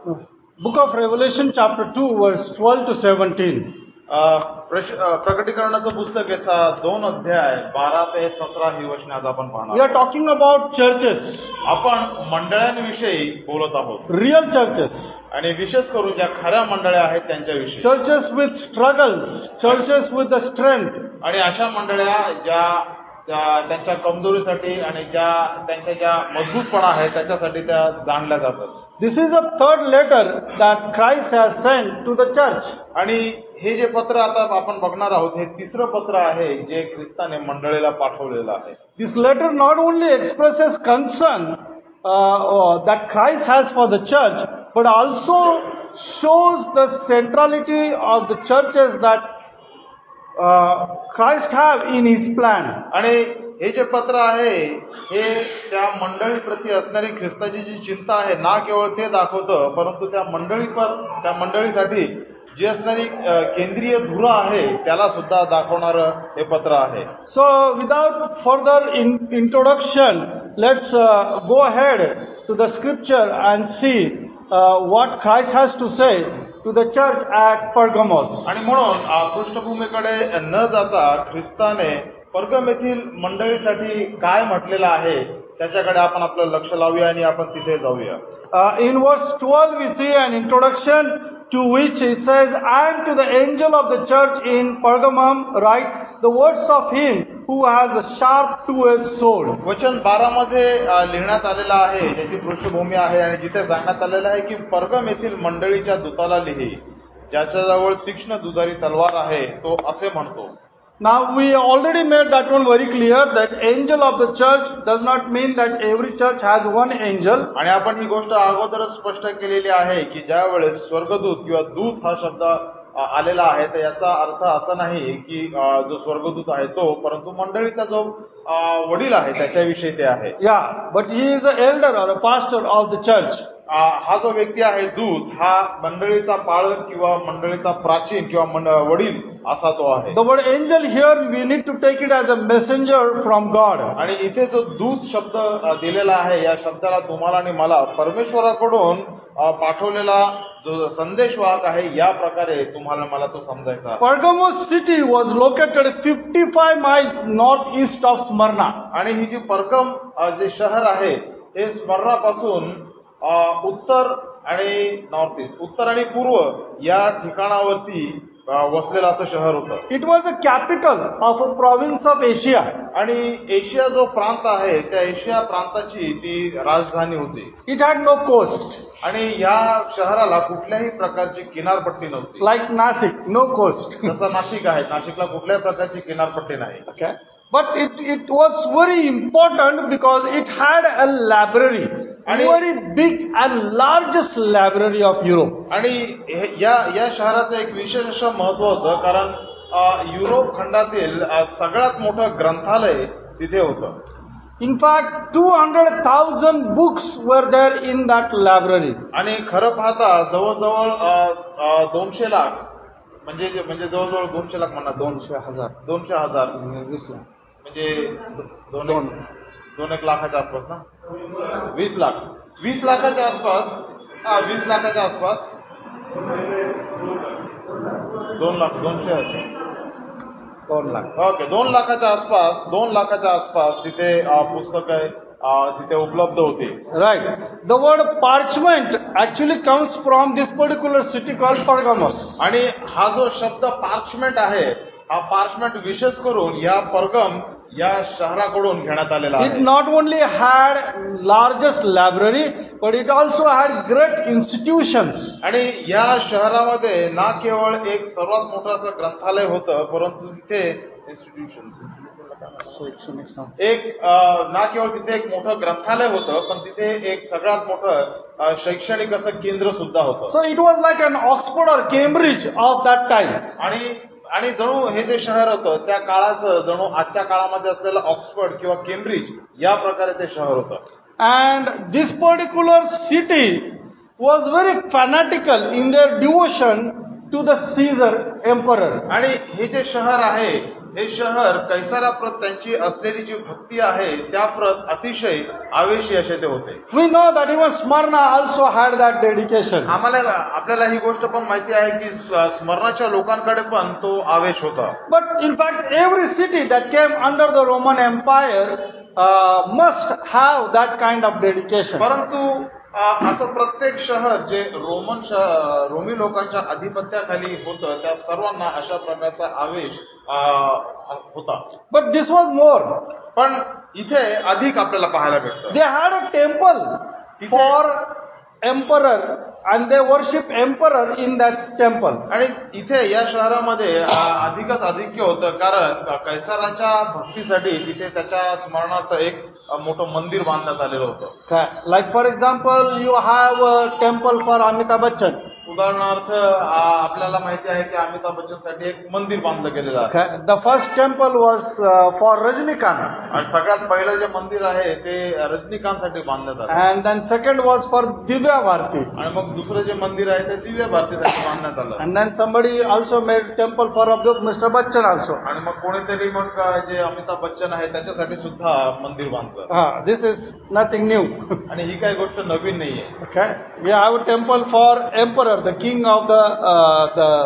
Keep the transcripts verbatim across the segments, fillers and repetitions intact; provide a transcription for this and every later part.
book of Revelation chapter two verse twelve to seventeen. अ, प्रश- अ, प्रकटीकरणाचं पुस्तक याचा दोन अध्याय बारा ते सतरा ही वचने आज आपण We पाहणार are talking about churches, आपण मंडळांविषयी बोलत आहोत real churches, आणि विशेष करून ज्या खऱ्या मंडळ्या आहेत त्यांच्याविषयी churches with struggles, churches with the strength. आणि अशा मंडळ्या ज्या त्या- त्यांच्या कमजोरीसाठी आणि ज्या त्यांच्या ज्या मजबूतपणा आहे त्याच्यासाठी त्या जाणल्या जातात. This is the third letter that Christ has sent to the church. आणि हे जे पत्र आता आपण बघणार आहोत हे तिसरं पत्र आहे जे ख्रिस्ताने मंडळीला पाठवलेलं आहे. This letter not only expresses concern uh, uh, that Christ has for the church, but also shows the centrality of the churches that uh, Christ have in His plan. आणि हे जे पत्र आहे हे त्या मंडळीप्रती असणारी ख्रिस्ताची जी चिंता आहे ना केवळ ते दाखवतं परंतु त्या मंडळी त्या मंडळीसाठी जी असणारी अ, केंद्रीय धुरा आहे त्याला सुद्धा दाखवणारं हे पत्र आहे. So, without further in, introduction, let's uh, go ahead to the scripture and see uh, what Christ has to say to the church at Pergamos. आणि म्हणून अ, पृष्ठभूमीकडे न जाता ख्रिस्ताने पर्गम येथील मंडळीसाठी काय म्हटलेलं आहे त्याच्याकडे आपण आपलं लक्ष लावूया आणि आपण तिथे जाऊया. Uh, in verse twelve, we see an introduction to which it says, "And to the angel of the church in Pergamum write the words of him who has a sharp two-edged sword." वचन बारा मध्ये अ, लिहिण्यात आलेलं आहे ज्याची पृष्ठभूमी आहे आणि जिथे सांगण्यात आलेलं आहे की पर्गम येथील मंडळीच्या दूताला लिही ज्याच्याजवळ तीक्ष्ण दुधारी तलवार आहे तो असे म्हणतो. Now, we already made that one very clear that angel of the church does not mean that every church has one angel. आणि आपण ही गोष्ट अगोदरच स्पष्ट केलेली आहे की ज्या वेळेस स्वर्गदूत किंवा दूत हा शब्द अ, आलेला आहे तर याचा अर्थ असा नाही की अ, जो स्वर्गदूत आहे तो परंतु मंडळीचा जो अ, वडील आहे त्याच्याविषयी ते आहे. Yeah, but he is an elder or a pastor of the church. अ, हा जो व्यक्ती आहे दूत हा मंडळीचा पाळक किंवा मंडळीचा प्राचीन किंवा मंड- वडील असा तो आहे. The word angel here, we need to take it as a messenger from God. आणि इथे जो दूत शब्द अ, दिलेला आहे या शब्दाला तुम्हाला आणि मला परमेश्वराकडून अ, पाठवलेला जो संदेशवाहक आहे या प्रकारे तुम्हाला मला तो समजायचा आहे. Pergamos city was located fifty-five miles northeast of Smyrna. आणि ही जी परगम अ, जे शहर आहे हे स्मरणापासून अ, उत्तर आणि नॉर्थ ईस्ट उत्तर आणि पूर्व या ठिकाणावरती अ, वसलेलं असं शहर होतं. It was the capital of a province of Asia. आणि एशिया जो प्रांत आहे त्या एशिया प्रांताची ती राजधानी होती. It had no coast. आणि या शहराला कुठल्याही प्रकारची किनारपट्टी नव्हती. Like Nasik, no coast. जसं नाशिक आहे नाशिकला कुठल्याही प्रकारची किनारपट्टी नाही. Okay. But it, it was very important because it had a library. A आणि- very big and largest library of Europe. आणि हे- या या शहराचं एक विशेष असं महत्व होतं कारण अ, युरोप खंडातील अ, सगळ्यात मोठं ग्रंथालय तिथे होतं. In fact, two hundred thousand books were there in that library. आणि खरं पाहता जवळजवळ अ, अ, दोनशे लाख म्हणजे जे- म्हणजे जवळजवळ दोनशे लाख म्हणा दोन दोनशे हजार. दोनशे हजार वीस लाख. म्हणजे दो- दोन एक दोन एक लाखाच्या आसपास ना वीस लाख वीस लाखाच्या आसपास हा वीस लाखाच्या आसपास दोन लाख दोनशे दोन लाख. ओके दोन लाखाच्या आसपास दोन लाखाच्या आसपास तिथे पुस्तक तिथे उपलब्ध होते. Right. The word parchment actually comes from this particular city called Pergamos. आणि हा जो शब्द पार्चमेंट आहे हा पार्चमेंट विशेष करून या परगम या शहराकडून घेण्यात आलेला It आहे. not only had largest library, but it also had great institutions. आणि या शहरामध्ये ना केवळ एक सर्वात मोठं असं ग्रंथालय होतं परंतु तिथे इन्स्टिट्यूशन शैक्षणिक संस्था. एक अ, ना केवळ तिथे एक मोठं ग्रंथालय होतं पण तिथे एक सगळ्यात मोठं अ, शैक्षणिक असं केंद्र सुद्धा होतं. So it was like an Oxford or Cambridge of that time. आणि आणि जणू हे जे शहर होतं त्या काळाचं जणू आजच्या काळामध्ये असलेलं ऑक्सफर्ड किंवा केम्ब्रिज या प्रकारे ते शहर होतं. And this particular city was very fanatical in their devotion to the Caesar emperor. आणि हे जे शहर आहे हे शहर कैसराप्रत त्यांची असलेली जी भक्ती आहे त्याप्रत अतिशय आवेशी असे ते होते. We know that even Smyrna also had that dedication. आम्हाला आपल्याला ही गोष्ट पण माहिती आहे की स- स्मरणाच्या लोकांकडे पण तो आवेश होता. But in fact, every city that came under the Roman Empire uh, must have that kind of dedication. परंतु अ, असं प्रत्येक शहर जे रोमन श- रोमी लोकांच्या अधिपत्याखाली होतं त्या सर्वांना अशा प्रकारचा आवेश अ, होता. But this was more. पण इथे अधिक आपल्याला पाहायला भेटतं. They had a temple for emperor and they worship emperor in that temple. आणि इथे या शहरामध्ये अ, अधिकच अधिक्य होतं कारण कैसराच्या भक्तीसाठी तिथे त्याच्या स्मरणाचं एक अ, मोठं मंदिर बांधण्यात आलेलं होतं. Okay. Like for example, you have a temple for Amitabh Bachchan. उदाहरणार्थ अ, आपल्याला माहिती आहे की अमिताभ बच्चनसाठी एक मंदिर बांधलं गेलेलं आहे. Okay. The first temple was uh, for Rajnikant, आणि सगळ्यात पहिलं जे मंदिर आहे ते रजनीकांतसाठी बांधण्यात आलं. and then second was for Divya Bharati, आणि मग दुसरं जे मंदिर आहे ते दिव्य भारतीसाठी बांधण्यात आलं. and then somebody also made temple for Abdul Mister Bachchan also. आणि मग कोणीतरी मग जे अमिताभ बच्चन आहे त्याच्यासाठी सुद्धा मंदिर बांधलं. Ah, this is nothing new. आणि ही काही गोष्ट नवीन नाहीये. Okay. We have a temple for emperor, the king of the uh,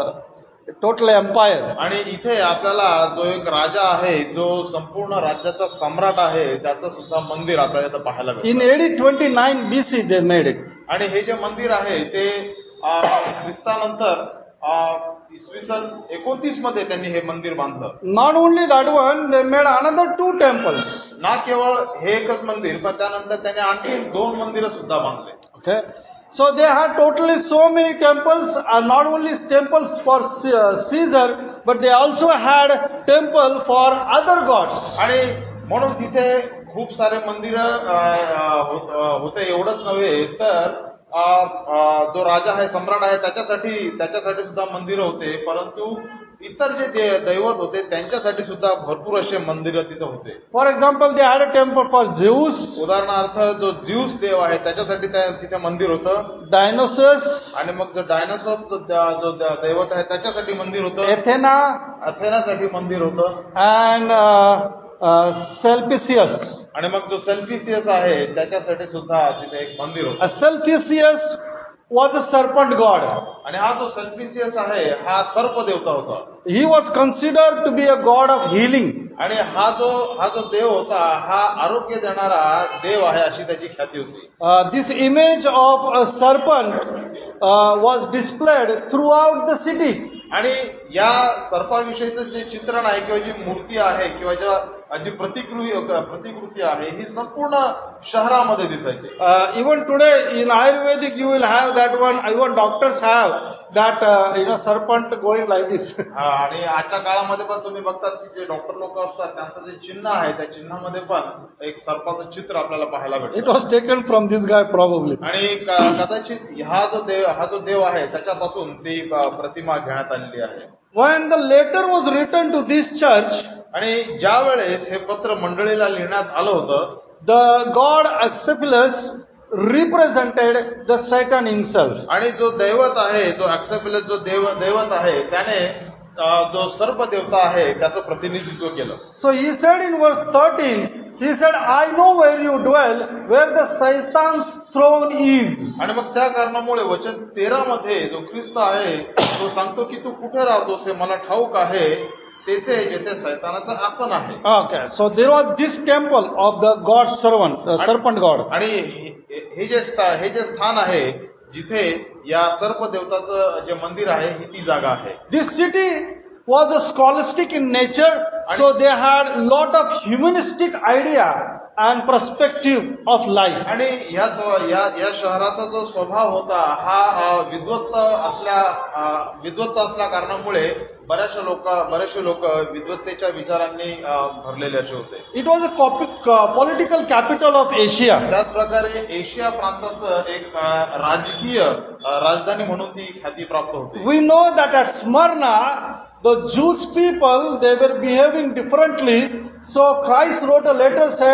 the total empire. आणि इथे आपल्याला जो एक राजा आहे जो संपूर्ण राज्याचा सम्राट आहे त्याचं सुद्धा मंदिर आपल्याला इथं पाहायला In भेटतं. A D twenty-nine B C they made it. आणि हे जे मंदिर आहे ते अ, ख्रिस्तानंतर अ, इसवी सन एकोणतीस मध्ये त्यांनी हे मंदिर बांधलं. Not only that one, they made another two temples. ना केवळ हे एकच मंदिर पण त्यानंतर त्याने आणखी दोन मंदिरं सुद्धा बांधले. Okay. So they had totally so many temples, and not only temples for C- uh, Caesar, but they also had temple for other gods. आणि म्हणून तिथे खूप सारे मंदिरं अ, होत- अ, होते. एवढंच नव्हे तर अ, अ, जो राजा आहे सम्राट आहे त्याच्यासाठी त्याच्यासाठी सुद्धा मंदिरं होते. परंतु इतर जे जे दैवत होते त्यांच्यासाठी सुद्धा भरपूर असे मंदिरं तिथे होते. For example, they had a temple for Zeus, उदाहरणार्थ जो ज्यूस देव आहे त्याच्यासाठी त्या- तिथे मंदिर होतं. Dionysus, आणि मग जो डायनासॉर जो जो दैवत आहे त्याच्यासाठी मंदिर होतं. Athena, अथेनासाठी मंदिर होतं. and uh, uh, Sulpicius. आणि मग जो सेल्फिसियस आहे त्याच्यासाठी सुद्धा तिथे एक मंदिर होतं. A Sulpicius was a serpent god. आणि हा जो सेल्फिसियस आहे हा सर्प देवता होता. He was considered to be a god of healing. आणि हा जो हा जो देव होता हा आरोग्य देणारा देव आहे अशी त्याची ख्याती होती. Uh, this image of a serpent uh, was displayed throughout the city. आणि या सर्पाविषयीचं जे चित्रण आहे किंवा जी मूर्ती आहे किंवा ज्या जी प्रतिकृती प्रतिकृती आहे ही संपूर्ण शहरामध्ये दिसायची. Uh, even today in Ayurvedic you will have that one, even doctors have that uh, you know serpent going like this. हा, आणि आजच्या काळामध्ये पण तुम्ही बघतात की जे डॉक्टर लोक असतात त्यांचं जे चिन्ह आहे त्या चिन्हामध्ये पण एक सर्पाचं चित्र आपल्याला पाहायला It भेटतं. was taken from this guy probably. आणि क- कदाचित हा जो देव हा जो देव आहे त्याच्यापासून ती अ, प्रतिमा घेण्यात आलेली आहे. When the letter was written to this church, आणि ज्या वेळेस हे पत्र मंडळीला लिहिण्यात आलं होतं the god Asclepius represented the Satan himself. आणि जो दैवत आहे जो ऍक्सेपिलस जो देव दैवत आहे त्याने अ, जो सर्प देवता आहे त्याचं प्रतिनिधित्व केलं. So he said in verse thirteen, he said, I know where you dwell, where the Satan's throne is. आणि मग त्या कारणामुळे वचन तेरा मध्ये जो ख्रिस्त आहे तो सांगतो की तू कुठे राहतोस हे मला ठाऊक आहे, तेथे जेथे सैतानाचं आसन आहे. Okay, so there was this temple of the god servant, the serpent god. आणि हे हे जे स्था- हे जे स्थान आहे जिथे या सर्प देवताचं जे मंदिर आहे ही ती जागा आहे. This city was a scholastic in nature, so they had lot of humanistic idea and perspective of life. आणि ह्या स्व- या या शहराचा जो स्वभाव होता हा अ, विद्वत्त असल्या अ, विद्वत्त असल्या कारणामुळे बऱ्याचशा लोक बरेचसे लोक विद्वत्तेच्या विचारांनी अ, भरलेले असे होते. It was a copy, uh, political capital of Asia. त्याच प्रकारे एशिया प्रांताचं एक अ, राजकीय अ, राजधानी म्हणून ती ख्याती प्राप्त होती. We know that at Smyrna, the Jewish people, they were behaving differently. So Christ wrote a letter, said,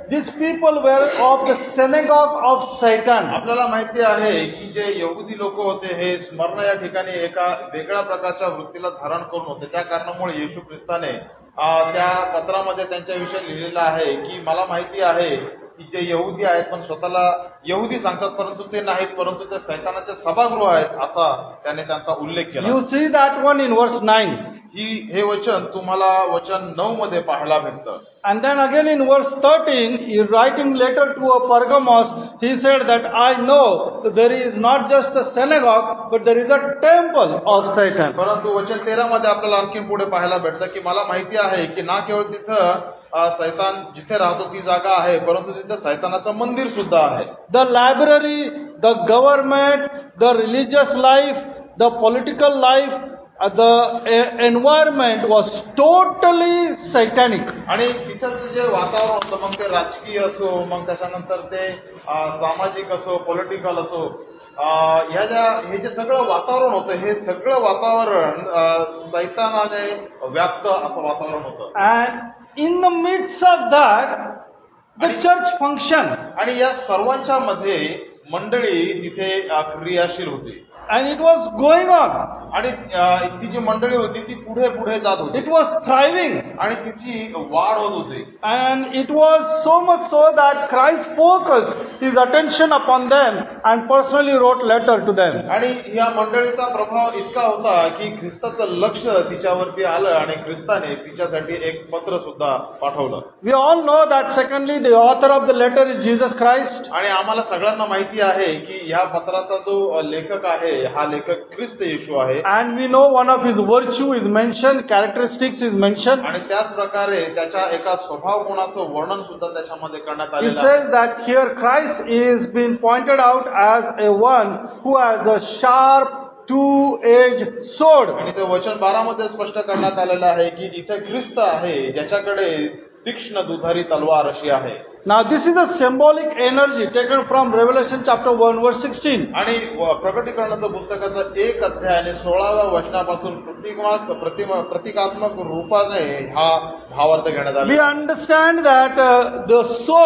these people were of the synagogue of Satan. आपल्याला माहिती आहे की जे यहुदी लोक होते हे स्मरण या ठिकाणी एका वेगळ्या प्रकारच्या वृत्तीला धारण करून होते. त्या कारणामुळे येशू ख्रिस्ताने अं, त्या पत्रामध्ये त्यांच्याविषयी लिहिलेलं आहे की मला माहिती आहे की जे यहुदी आहेत पण स्वतःला यहुदी सांगतात परंतु ते नाहीत, परंतु ते सैतानाचे सभागृह आहेत असा त्याने त्यांचा उल्लेख केला. You see that one in verse nine. ही हे वचन तुम्हाला वचन नऊ मध्ये पाहायला भेटतं. And then again in verse thirteen, he writing letter to a Pergamos, he said that I know that there is not just a synagogue, but there is a temple of Satan. परंतु वचन तेरा मध्ये आपल्याला आणखी पुढे पाहायला भेटतं की मला माहिती आहे की ना केवळ तिथं अं, सैतान जिथे राहतो ती जागा आहे, परंतु तिथं सैतानाचं मंदिर सुद्धा आहे. The library, the government, the religious life, the political life, uh, the uh, environment was totally satanic. आणि तिथं जे वातावरण होतं मग ते राजकीय असो, मग त्याच्यानंतर ते अं, सामाजिक असो, पॉलिटिकल असो, अं, ह्या ज्या हे जे सगळं वातावरण होतं हे सगळं वातावरण अं, सैतानाने व्याप्त असं वातावरण होतं. And in the midst of that, the church function. आणि या सर्वांच्या मध्ये मंडळी तिथे अं, क्रियाशील होती. And it was going on. आणि अं, ती जी मंडळी होती ती पुढे पुढे जात होती It was thriving. आणि तिची वाढ होत होती. And it was so much so that Christ focused his attention upon them and personally wrote letter to them. आणि या मंडळीचा प्रभाव इतका होता की ख्रिस्ताचं लक्ष तिच्यावरती आलं आणि ख्रिस्ताने तिच्यासाठी एक पत्र सुद्धा पाठवलं. We all know that secondly the author of the letter is Jesus Christ. आणि आम्हाला सगळ्यांना माहिती आहे की ह्या पत्राचा जो लेखक आहे हा लेखक ख्रिस्त येशू आहे. And we know one of his virtue is mentioned, characteristics is mentioned. आणि त्याच प्रकारे त्याच्या एका स्वभाव गुणाचं वर्णन सुद्धा त्याच्यामध्ये करण्यात It आलेलं आहे. says that here Christ is being pointed out as a one who has a sharp two-edged sword. आणि ते वचन बारा मध्ये स्पष्ट करण्यात आलेलं आहे की इथे ख्रिस्त आहे ज्याच्याकडे तीक्ष्ण दुधारी तलवार अशी आहे. Now this is a symbolic energy taken from Revelation chapter one verse sixteen. आणि प्रकटीकरणाचं पुस्तकाचं एक अध्याय आणि सोळाव्या वचनापासून प्रतिकात्मक प्रतिमा प्रतिकात्मक रूपाने हा भावार्थ घेण्यात We आला. understand that uh, the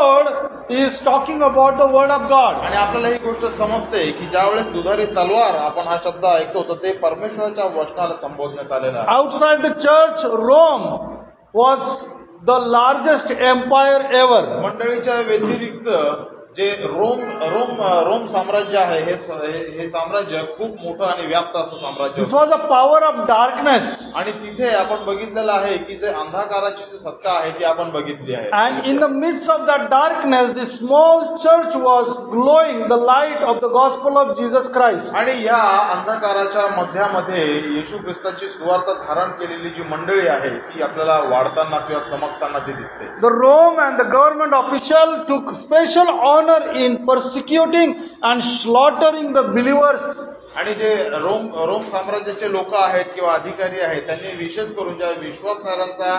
sword is talking about the word of God. आणि आपल्याला ही गोष्ट समजते की ज्यावेळेस दुधारी तलवार आपण हा शब्द ऐकतो तर ते परमेश्वराच्या वचनाला संबोधण्यात आलेलं आहे. Outside the church, Rome was the largest empire ever. मंडळीच्या व्यतिरिक्त जे रोम रोम रोम साम्राज्य आहे हे हे साम्राज्य खूप मोठं आणि व्याप्त असं साम्राज्य This was a power of darkness. आणि तिथे आपण बघितलेलं आहे की जे अंधकाराची जी सत्ता आहे ती आपण बघितली आहे. And in the midst of that darkness, this small church was glowing the light of the gospel of Jesus Christ. आणि या अंधकाराच्या मध्यामध्ये येशू ख्रिस्ताची सुवार्थ धारण केलेली जी मंडळी आहे ती आपल्याला वाढताना किंवा चमकताना ती दिसते. The Rome and the government official took special honor in persecuting and slaughtering the believers. आणि जे रोम रोम साम्राज्याचे लोक आहेत किंवा अधिकारी आहेत त्यांनी विशेष करून ज्या विश्वासणाऱ्यांचा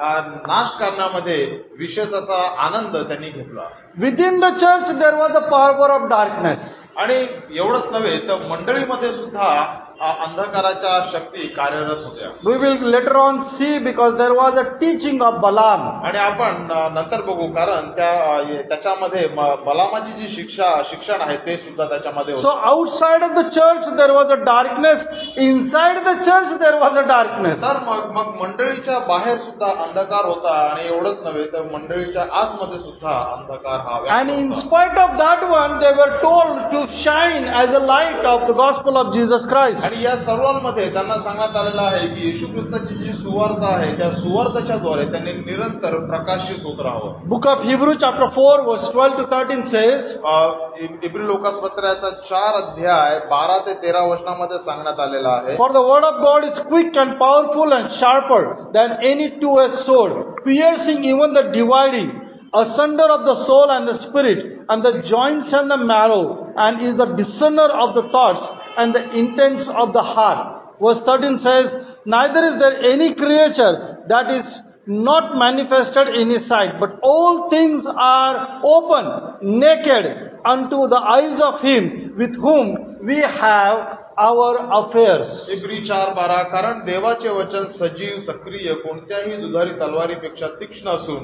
नाश करण्यामध्ये विशेष असा आनंद त्यांनी घेतला. Within the church there was a power of darkness. आणि एवढंच नव्हे तर मंडळीमध्ये सुद्धा अंधकाराच्या शक्ती कार्यरत होत्या. We will later on see because there was a teaching of Balaam. आणि आपण नंतर बघू कारण त्या त्याच्यामध्ये बलामाची जी शिक्षा शिक्षण आहे ते सुद्धा त्याच्यामध्ये So outside of the church there was a darkness, inside the church there was a darkness. तर मग मग मंडळीच्या बाहेर सुद्धा अंधकार होता आणि एवढंच नव्हे तर मंडळीच्या आतमध्ये सुद्धा अंधकार हा व्याप्त And in होता. spite of that one they were told to shine as a light of the gospel of Jesus Christ. आणि या सर्वांमध्ये त्यांना सांगण्यात आलेलं आहे की येशू ख्रिस्ताची जी सुवार्थ आहे त्या सुवार्थाच्या द्वारे त्यांनी निरंतर प्रकाशित होत राहावं. Book of Hebrews chapter four verse twelve to thirteen says, इब्री लोकासपत्राचा चार अध्याय बारा ते तेरा वचनामध्ये सांगण्यात आलेला आहे. For the word of God is quick and powerful and sharper than any two-edged sword, piercing even the dividing asunder of the soul and the spirit and the joints and the marrow, and is the discerner of the thoughts and the intents of the heart. Verse thirteen says, neither is there any creature that is not manifested in his sight, but all things are open, naked unto the eyes of him with whom we have our affairs. इब्री चार बारा कारण देवाचे वचन सजीव सक्रिय कोणत्याही दुधारी तलवारीपेक्षा तीक्ष्ण असून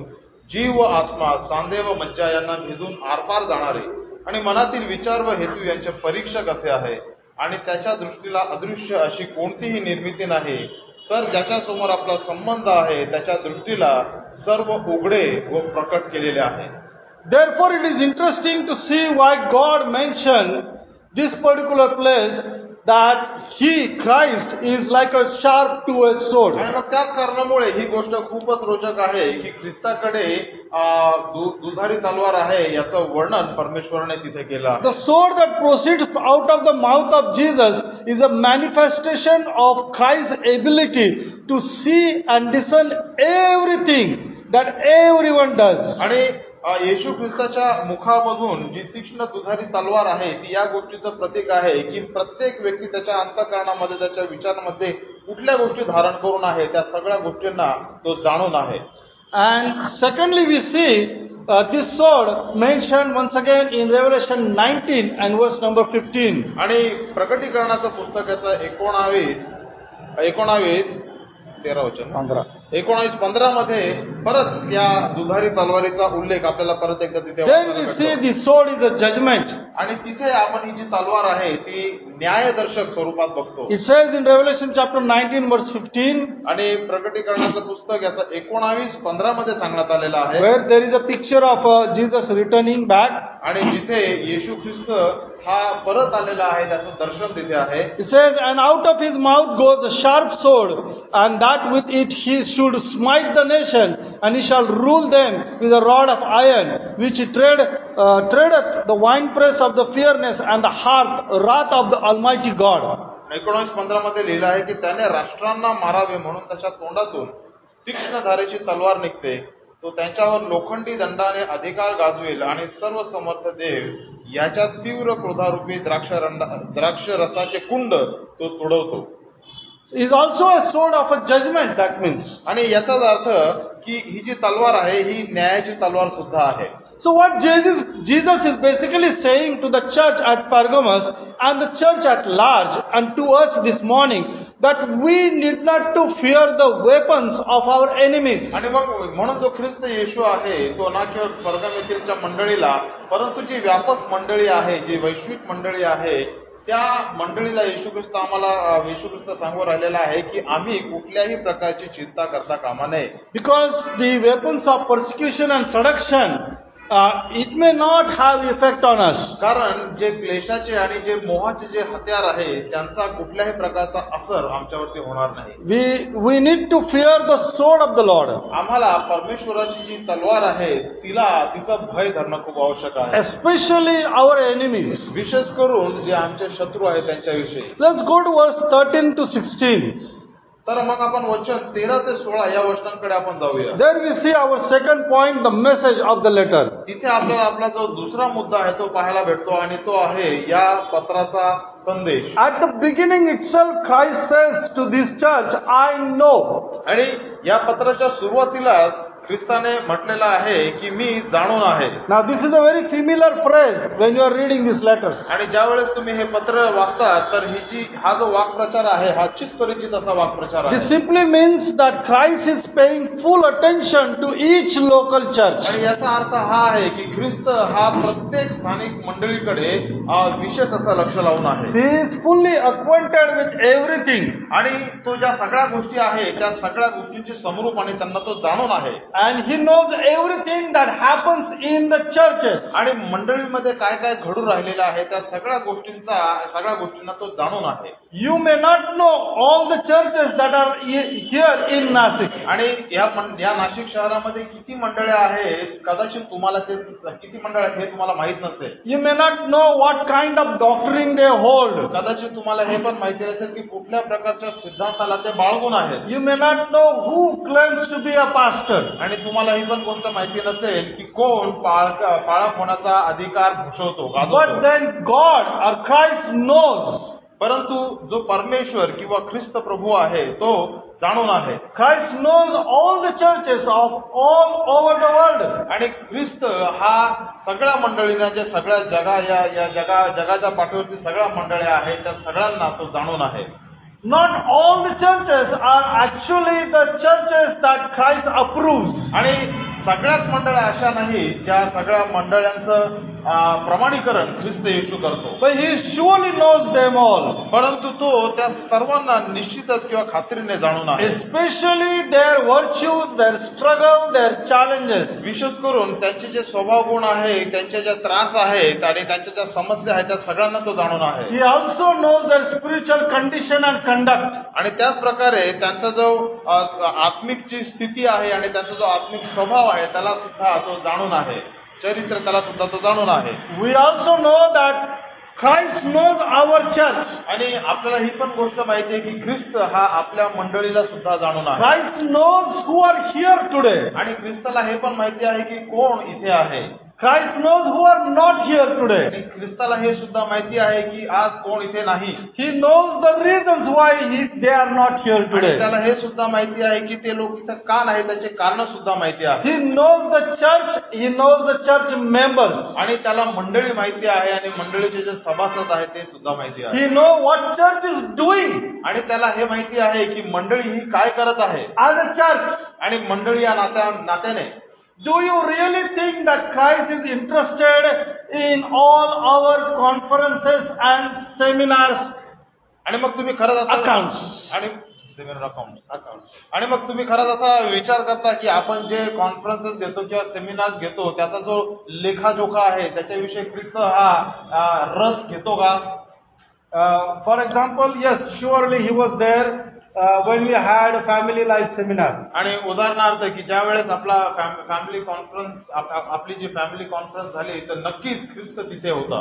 जीव व आत्मा, सांधे व मज्जा यांना भेदून आरपार जाणारे आणि मनातील विचार व हेतू यांचे परीक्षक असे आहे. आणि त्याच्या दृष्टीला अदृश्य अशी कोणतीही निर्मिती नाही, तर ज्याच्या समोर आपला संबंध आहे त्याच्या दृष्टीला सर्व उघडे व प्रकट केलेले आहे. Therefore, it is interesting to see why God mentioned this particular place that He, Christ, is like a sharp two-edged sword. आणि मग त्याच कारणामुळे ही गोष्ट खूपच रोचक आहे की ख्रिस्ताकडे अं, दु- दुधारी तलवार आहे याचं वर्णन परमेश्वराने तिथे केलं आहे. The sword that proceeds out of the mouth of Jesus is a manifestation of Christ's ability to see and discern everything that everyone does. आणि अ, येशू ख्रिस्ताच्या मुखामधून जी तीक्ष्ण दुधारी तलवार आहे ती या गोष्टीचं प्रतीक आहे की प्रत्येक व्यक्ती त्याच्या अंतःकरणामध्ये त्याच्या विचारांमध्ये कुठल्या गोष्टी धारण करून आहे त्या सगळ्या गोष्टींना तो जाणून आहे. And secondly, we see uh, this sword mentioned once again in Revelation nineteen and verse number fifteen. आणि प्रकटीकरणाचं पुस्तकाचं एकोणावीस एकोणावीस तेरा वचन एकोणावीस पंधरा मध्ये परत त्या दुधारी तलवारीचा उल्लेख आपल्याला परत एकदा तिथे Then वाचायला we see भेटतो. the sword is a judgment. आणि तिथे आपण ही जी तलवार आहे ती न्यायदर्शक स्वरूपात बघतो. It says in Revelation chapter nineteen verse fifteen, आणि प्रकटीकरणाचं पुस्तक याचं एकोणावीस पंधरा मध्ये सांगण्यात आलेलं आहे where there is a picture of uh, Jesus returning back. आणि जिथे येशू ख्रिस्त हा परत आलेला आहे त्याचं दर्शन तिथे आहे. It says, and out of his mouth goes a sharp sword, and that with it he should smite the nation, and he shall rule them with a rod of iron, which he tread, uh, treadeth the winepress of the fierceness and the hearth, wrath of the Almighty God. एकोणावीस पंधरा मध्ये लिहिलं आहे की त्याने राष्ट्रांना मारावे म्हणून त्याच्या तोंडातून तीक्ष्ण धारेची तलवार निघते. तो त्यांच्यावर लोखंडी दंडाने अधिकार गाजवेल आणि सर्व समर्थ देव याच्या तीव्र क्रोधारूपी द्राक्ष द्राक्ष रसाचे कुंड तो तुडवतो. Is also a sword of a judgment, that means. आणि याचाच अर्थ की ही जी तलवार आहे ही न्यायाची तलवार सुद्धा आहे. So what Jesus, Jesus is basically saying to the church at Pergamos and the church at large and to us this morning, that we need not to fear the weapons of our enemies. आणि मग म्हणून जो ख्रिस्त येशू आहे तो ना केवळ परगम येथीलच्या मंडळीला परंतु जी व्यापक मंडळी आहे जी वैश्विक मंडळी आहे त्या मंडळीला येशू ख्रिस्त आम्हाला येशू ख्रिस्त सांगू राहिलेला आहे की आम्ही कुठल्याही प्रकारची चिंता करता कामा नये. Because the weapons of persecution and seduction, uh, it may not have effect on us. कारण जे क्लेशाचे आणि जे मोहाचे जे हत्यार आहे त्यांचा कुठल्याही प्रकारचा असर आमच्यावरती होणार नाही. We, we need to fear the sword of the Lord. आम्हाला परमेश्वराची जी तलवार आहे तिला तिचं भय धरणं खूप आवश्यक आहे. Especially our enemies. विशेष करून जे आमचे शत्रू आहेत त्यांच्याविषयी. Let's go to verse thirteen to sixteen. तर मग आपण वचन तेरा ते सोळा या वचनांकडे आपण जाऊया. There we see our second point, the message of the letter. तिथे आपल्याला आपला जो दुसरा मुद्दा आहे तो पाहायला भेटतो आणि तो आहे या पत्राचा संदेश. At the beginning itself, Christ says to this church, I know. आणि या पत्राच्या सुरुवातीला ख्रिस्ताने म्हटलेलं आहे की मी जाणून आहे. Now this is a very familiar phrase when you are reading these letters. आणि ज्या वेळेस तुम्ही हे पत्र वाचता तर ही जी हा जो वाक्प्रचार आहे हा चित्परिचित असा वाक्प्रचार आहे. This simply means that Christ is paying full attention to each local church. आणि याचा अर्थ हा आहे की ख्रिस्त हा प्रत्येक स्थानिक मंडळीकडे अं, विशेष असं लक्ष लावून आहे. He is fully acquainted with everything. आणि तो ज्या सगळ्या गोष्टी आहे त्या सगळ्या गोष्टींची समरूप आणि त्यांना तो जाणून आहे. And he knows everything that happens in the churches. आणि मंडळीमध्ये काय काय घडून राहिलेलं आहे त्या सगळ्या गोष्टींचा सगळ्या गोष्टींना तो जाणून आहे. You may not know all the churches that are here in Nasik. आणि या मं- या नाशिक शहरामध्ये किती मंडळ्या आहेत कदाचित तुम्हाला ते किती मंडळ आहेत हे तुम्हाला माहित नसेल. You may not know what kind of doctrine they hold. कदाचित तुम्हाला हे पण माहिती नसेल की कुठल्या प्रकारच्या सिद्धांताला ते बाळगून आहेत. You may not know who claims to be a pastor. आणि तुम्हाला ही पण गोष्ट माहिती नसेल की कोण पाळक पाळक होण्याचा अधिकार भूषवतो But गाजवतो. then God or Christ knows. परंतु जो परमेश्वर किंवा ख्रिस्त प्रभू आहे तो जाणून आहे. Christ knows all the churches of all over the world. आणि ख्रिस्त हा सगळ्या मंडळींना जे सगळ्या जगा या या जगा जगाच्या पाठीवरती सगळ्या मंडळ्या आहेत त्या सगळ्यांना तो जाणून आहे. Not all the churches are actually the churches that Christ approves. आणि सगळ्याच मंडळ्या अशा नाही ज्या सगळ्या मंडळांचं प्रमाणीकरण ख्रिस्त येशू करतो, but he surely knows them all, परंतु तो त्या सर्वांना निश्चितच किंवा खात्रीने जाणून आहे. especially their virtues, their struggle, their challenges. विशेष करून त्यांचे जे स्वभाव गुण आहे, त्यांचे जे त्रास आहेत आणि त्यांच्या ज्या समस्या आहेत त्या सगळ्यांना तो जाणून आहे. He also knows their spiritual condition and conduct. आणि त्याच प्रकारे त्यांचा जो आत्मिक जी स्थिती आहे आणि त्यांचा जो आत्मिक स्वभाव आहे त्याला सुद्धा तो जाणून आहे, चरित्र त्याला सुद्धा तो जाणून आहे. We also know that Christ knows our church. आणि आपल्याला ही पण गोष्ट माहिती आहे की ख्रिस्त हा आपल्या मंडळीला सुद्धा जाणून आहे. Christ knows who are here today. आणि ख्रिस्ताला हे पण माहिती आहे की कोण इथे आहे. Christ knows who are not here today. आणि ख्रिस्ताला हे सुद्धा माहिती आहे की आज कोण इथे नाही. He knows the reasons why he, they are not here आणि today. त्याला हे सुद्धा माहिती आहे की ते लोक इथं का नाही, त्याचे कारण सुद्धा माहिती आहे. He knows the church, he knows the church members. आणि त्याला मंडळी माहिती आहे आणि मंडळीचे जे सभासद आहेत ते सुद्धा माहिती आहे. He knows what church is doing आणि त्याला हे माहिती आहे की मंडळी ही काय करत आहे as a church. आणि मंडळी या नात्या नात्याने Do you really think that Christ is interested in all our conferences and seminars? आणि मग तुम्ही खरंच असा Accounts. आणि सेमिनार अकाउंट अकाउंट आणि मग तुम्ही खरंच असा विचार करता की आपण जे कॉन्फरन्सेस घेतो किंवा सेमिनार्स घेतो त्याचा जो लेखाजोखा आहे त्याच्याविषयी ख्रिस्त हा रस घेतो का? For example, yes, surely he was there uh, when we had a family life seminar. आणि उदाहरणार्थ की ज्या वेळेस आपला फॅमिली कॉन्फरन्स आपली जी फॅमिली कॉन्फरन्स झाली तर नक्कीच ख्रिस्त तिथे होता.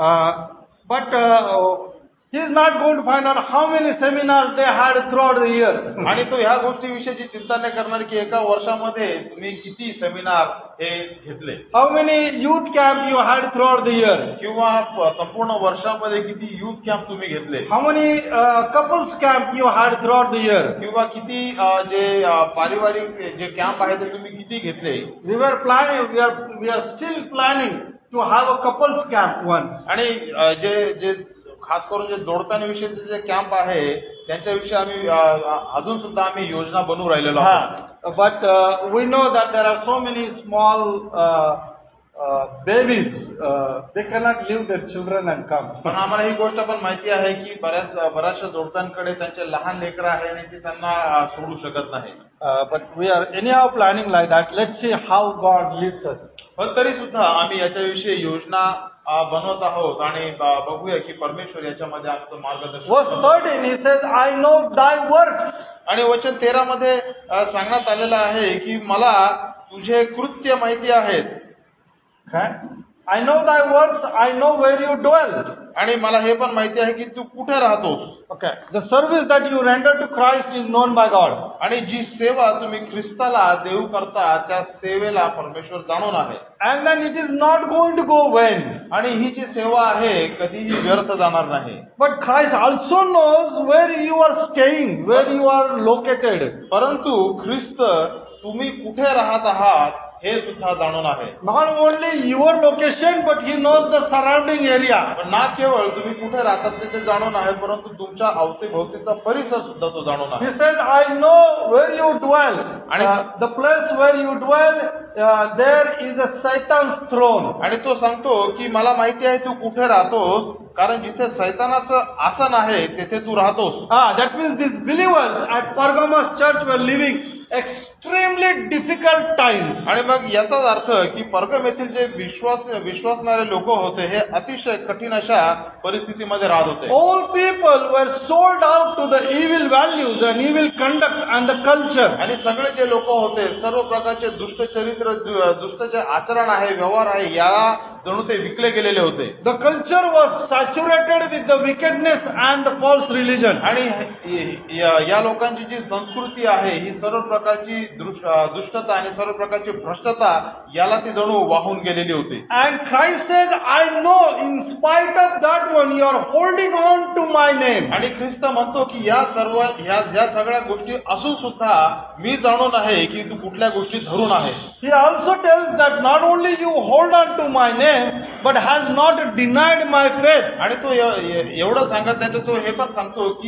But he is not going to find out how many seminars they had throughout the year. आणि तो ह्या गोष्टीविषयीची चिंता नाही करणार की एका वर्षामध्ये तुम्ही किती सेमिनार हे घेतले, How many youth camp you had throughout the year. किंवा संपूर्ण वर्षामध्ये किती युथ कॅम्प तुम्ही घेतले, How many uh, couples camp you had throughout the year. किंवा किती जे पारिवारिक जे कॅम्प आहे ते तुम्ही किती घेतले. We were planning, we are, we are still planning to have a couples camp once. आणि जे जे खास करून जे जोडप्यांविषयीचे जे कॅम्प आहे त्यांच्याविषयी आम्ही अजून सुद्धा आम्ही योजना बनवू राहिलेलो आहोत. But uh, we know that there are so many small uh, uh, babies, uh, they cannot leave their children and come. पण आम्हाला ही गोष्ट पण माहिती आहे की बऱ्याच बऱ्याचशा जोडप्यांकडे त्यांचे लहान लेकरं आहे आणि ते त्यांना सोडू शकत नाही. But we are anyhow planning like that. Let's see how God leads us. पण तरी सुद्धा आम्ही याच्याविषयी योजना बनवत आहोत आणि बघूया की परमेश्वर याच्यामध्ये आमचं मार्गदर्शन. Verse thirteen, he says, I know thy works. आणि वचन तेरा मध्ये सांगण्यात आलेलं आहे की मला तुझे कृत्य माहिती आहेत. I know thy works, I know where you dwell. आणि मला हे पण माहिती आहे की तू कुठे राहतोस. Okay. The service that you render to Christ is known by God. आणि जी सेवा तुम्ही ख्रिस्ताला देऊ करता त्या सेवेला परमेश्वर जाणून आहे. And then it is not going to go vain. आणि ही जी सेवा आहे कधीही व्यर्थ जाणार नाही. But Christ also knows where you are staying, where you are located. परंतु ख्रिस्त तुम्ही कुठे राहत आहात हे सुद्धा जाणून आहे. Not only your location, but he knows the surrounding area. ना केवळ तुम्ही कुठे राहतात ते जाणून आहे परंतु तुमच्या अवतीभोवतीचा परिसर सुद्धा तो जाणून आहे. He says, I know where you dwell. Uh, the place where you dwell, uh, there is a Satan's throne. आणि तो सांगतो की मला माहिती आहे तू कुठे राहतोस कारण जिथे सैतानाचं आसन आहे तेथे तू राहतोस. Ah, that means these believers at Pergamos church were living extremely difficult times. आणि मग याचाच अर्थ की परगम येथील जे विश्वास विश्वासणारे लोक होते हे अतिशय कठीण अशा परिस्थितीमध्ये राहत होते. All people were sold out to the evil values and evil conduct and the culture. आणि सगळे जे लोक होते सर्व प्रकारचे दुष्ट चरित्र दुष्ट जे आचरण आहे व्यवहार आहे याला जणू ते विकले गेलेले होते. The culture was saturated with the wickedness and the false religion. आणि या लोकांची जी संस्कृती आहे ही सर्व प्रकारची दुष्टता आणि सर्व प्रकारची भ्रष्टता याला ती जणू वाहून गेलेली होती. And Christ says, I know in spite of that one you are holding on to my name. आणि ख्रिस्त म्हणतो की या सर्व ह्या ह्या सगळ्या गोष्टी असून सुद्धा मी जाणून आहे की तू कुठल्या गोष्टी धरून आहे. He also tells that not only you hold on to my name but has not denied my faith. आणि तो एवढं सांगत नाही तर तो हे पण सांगतो की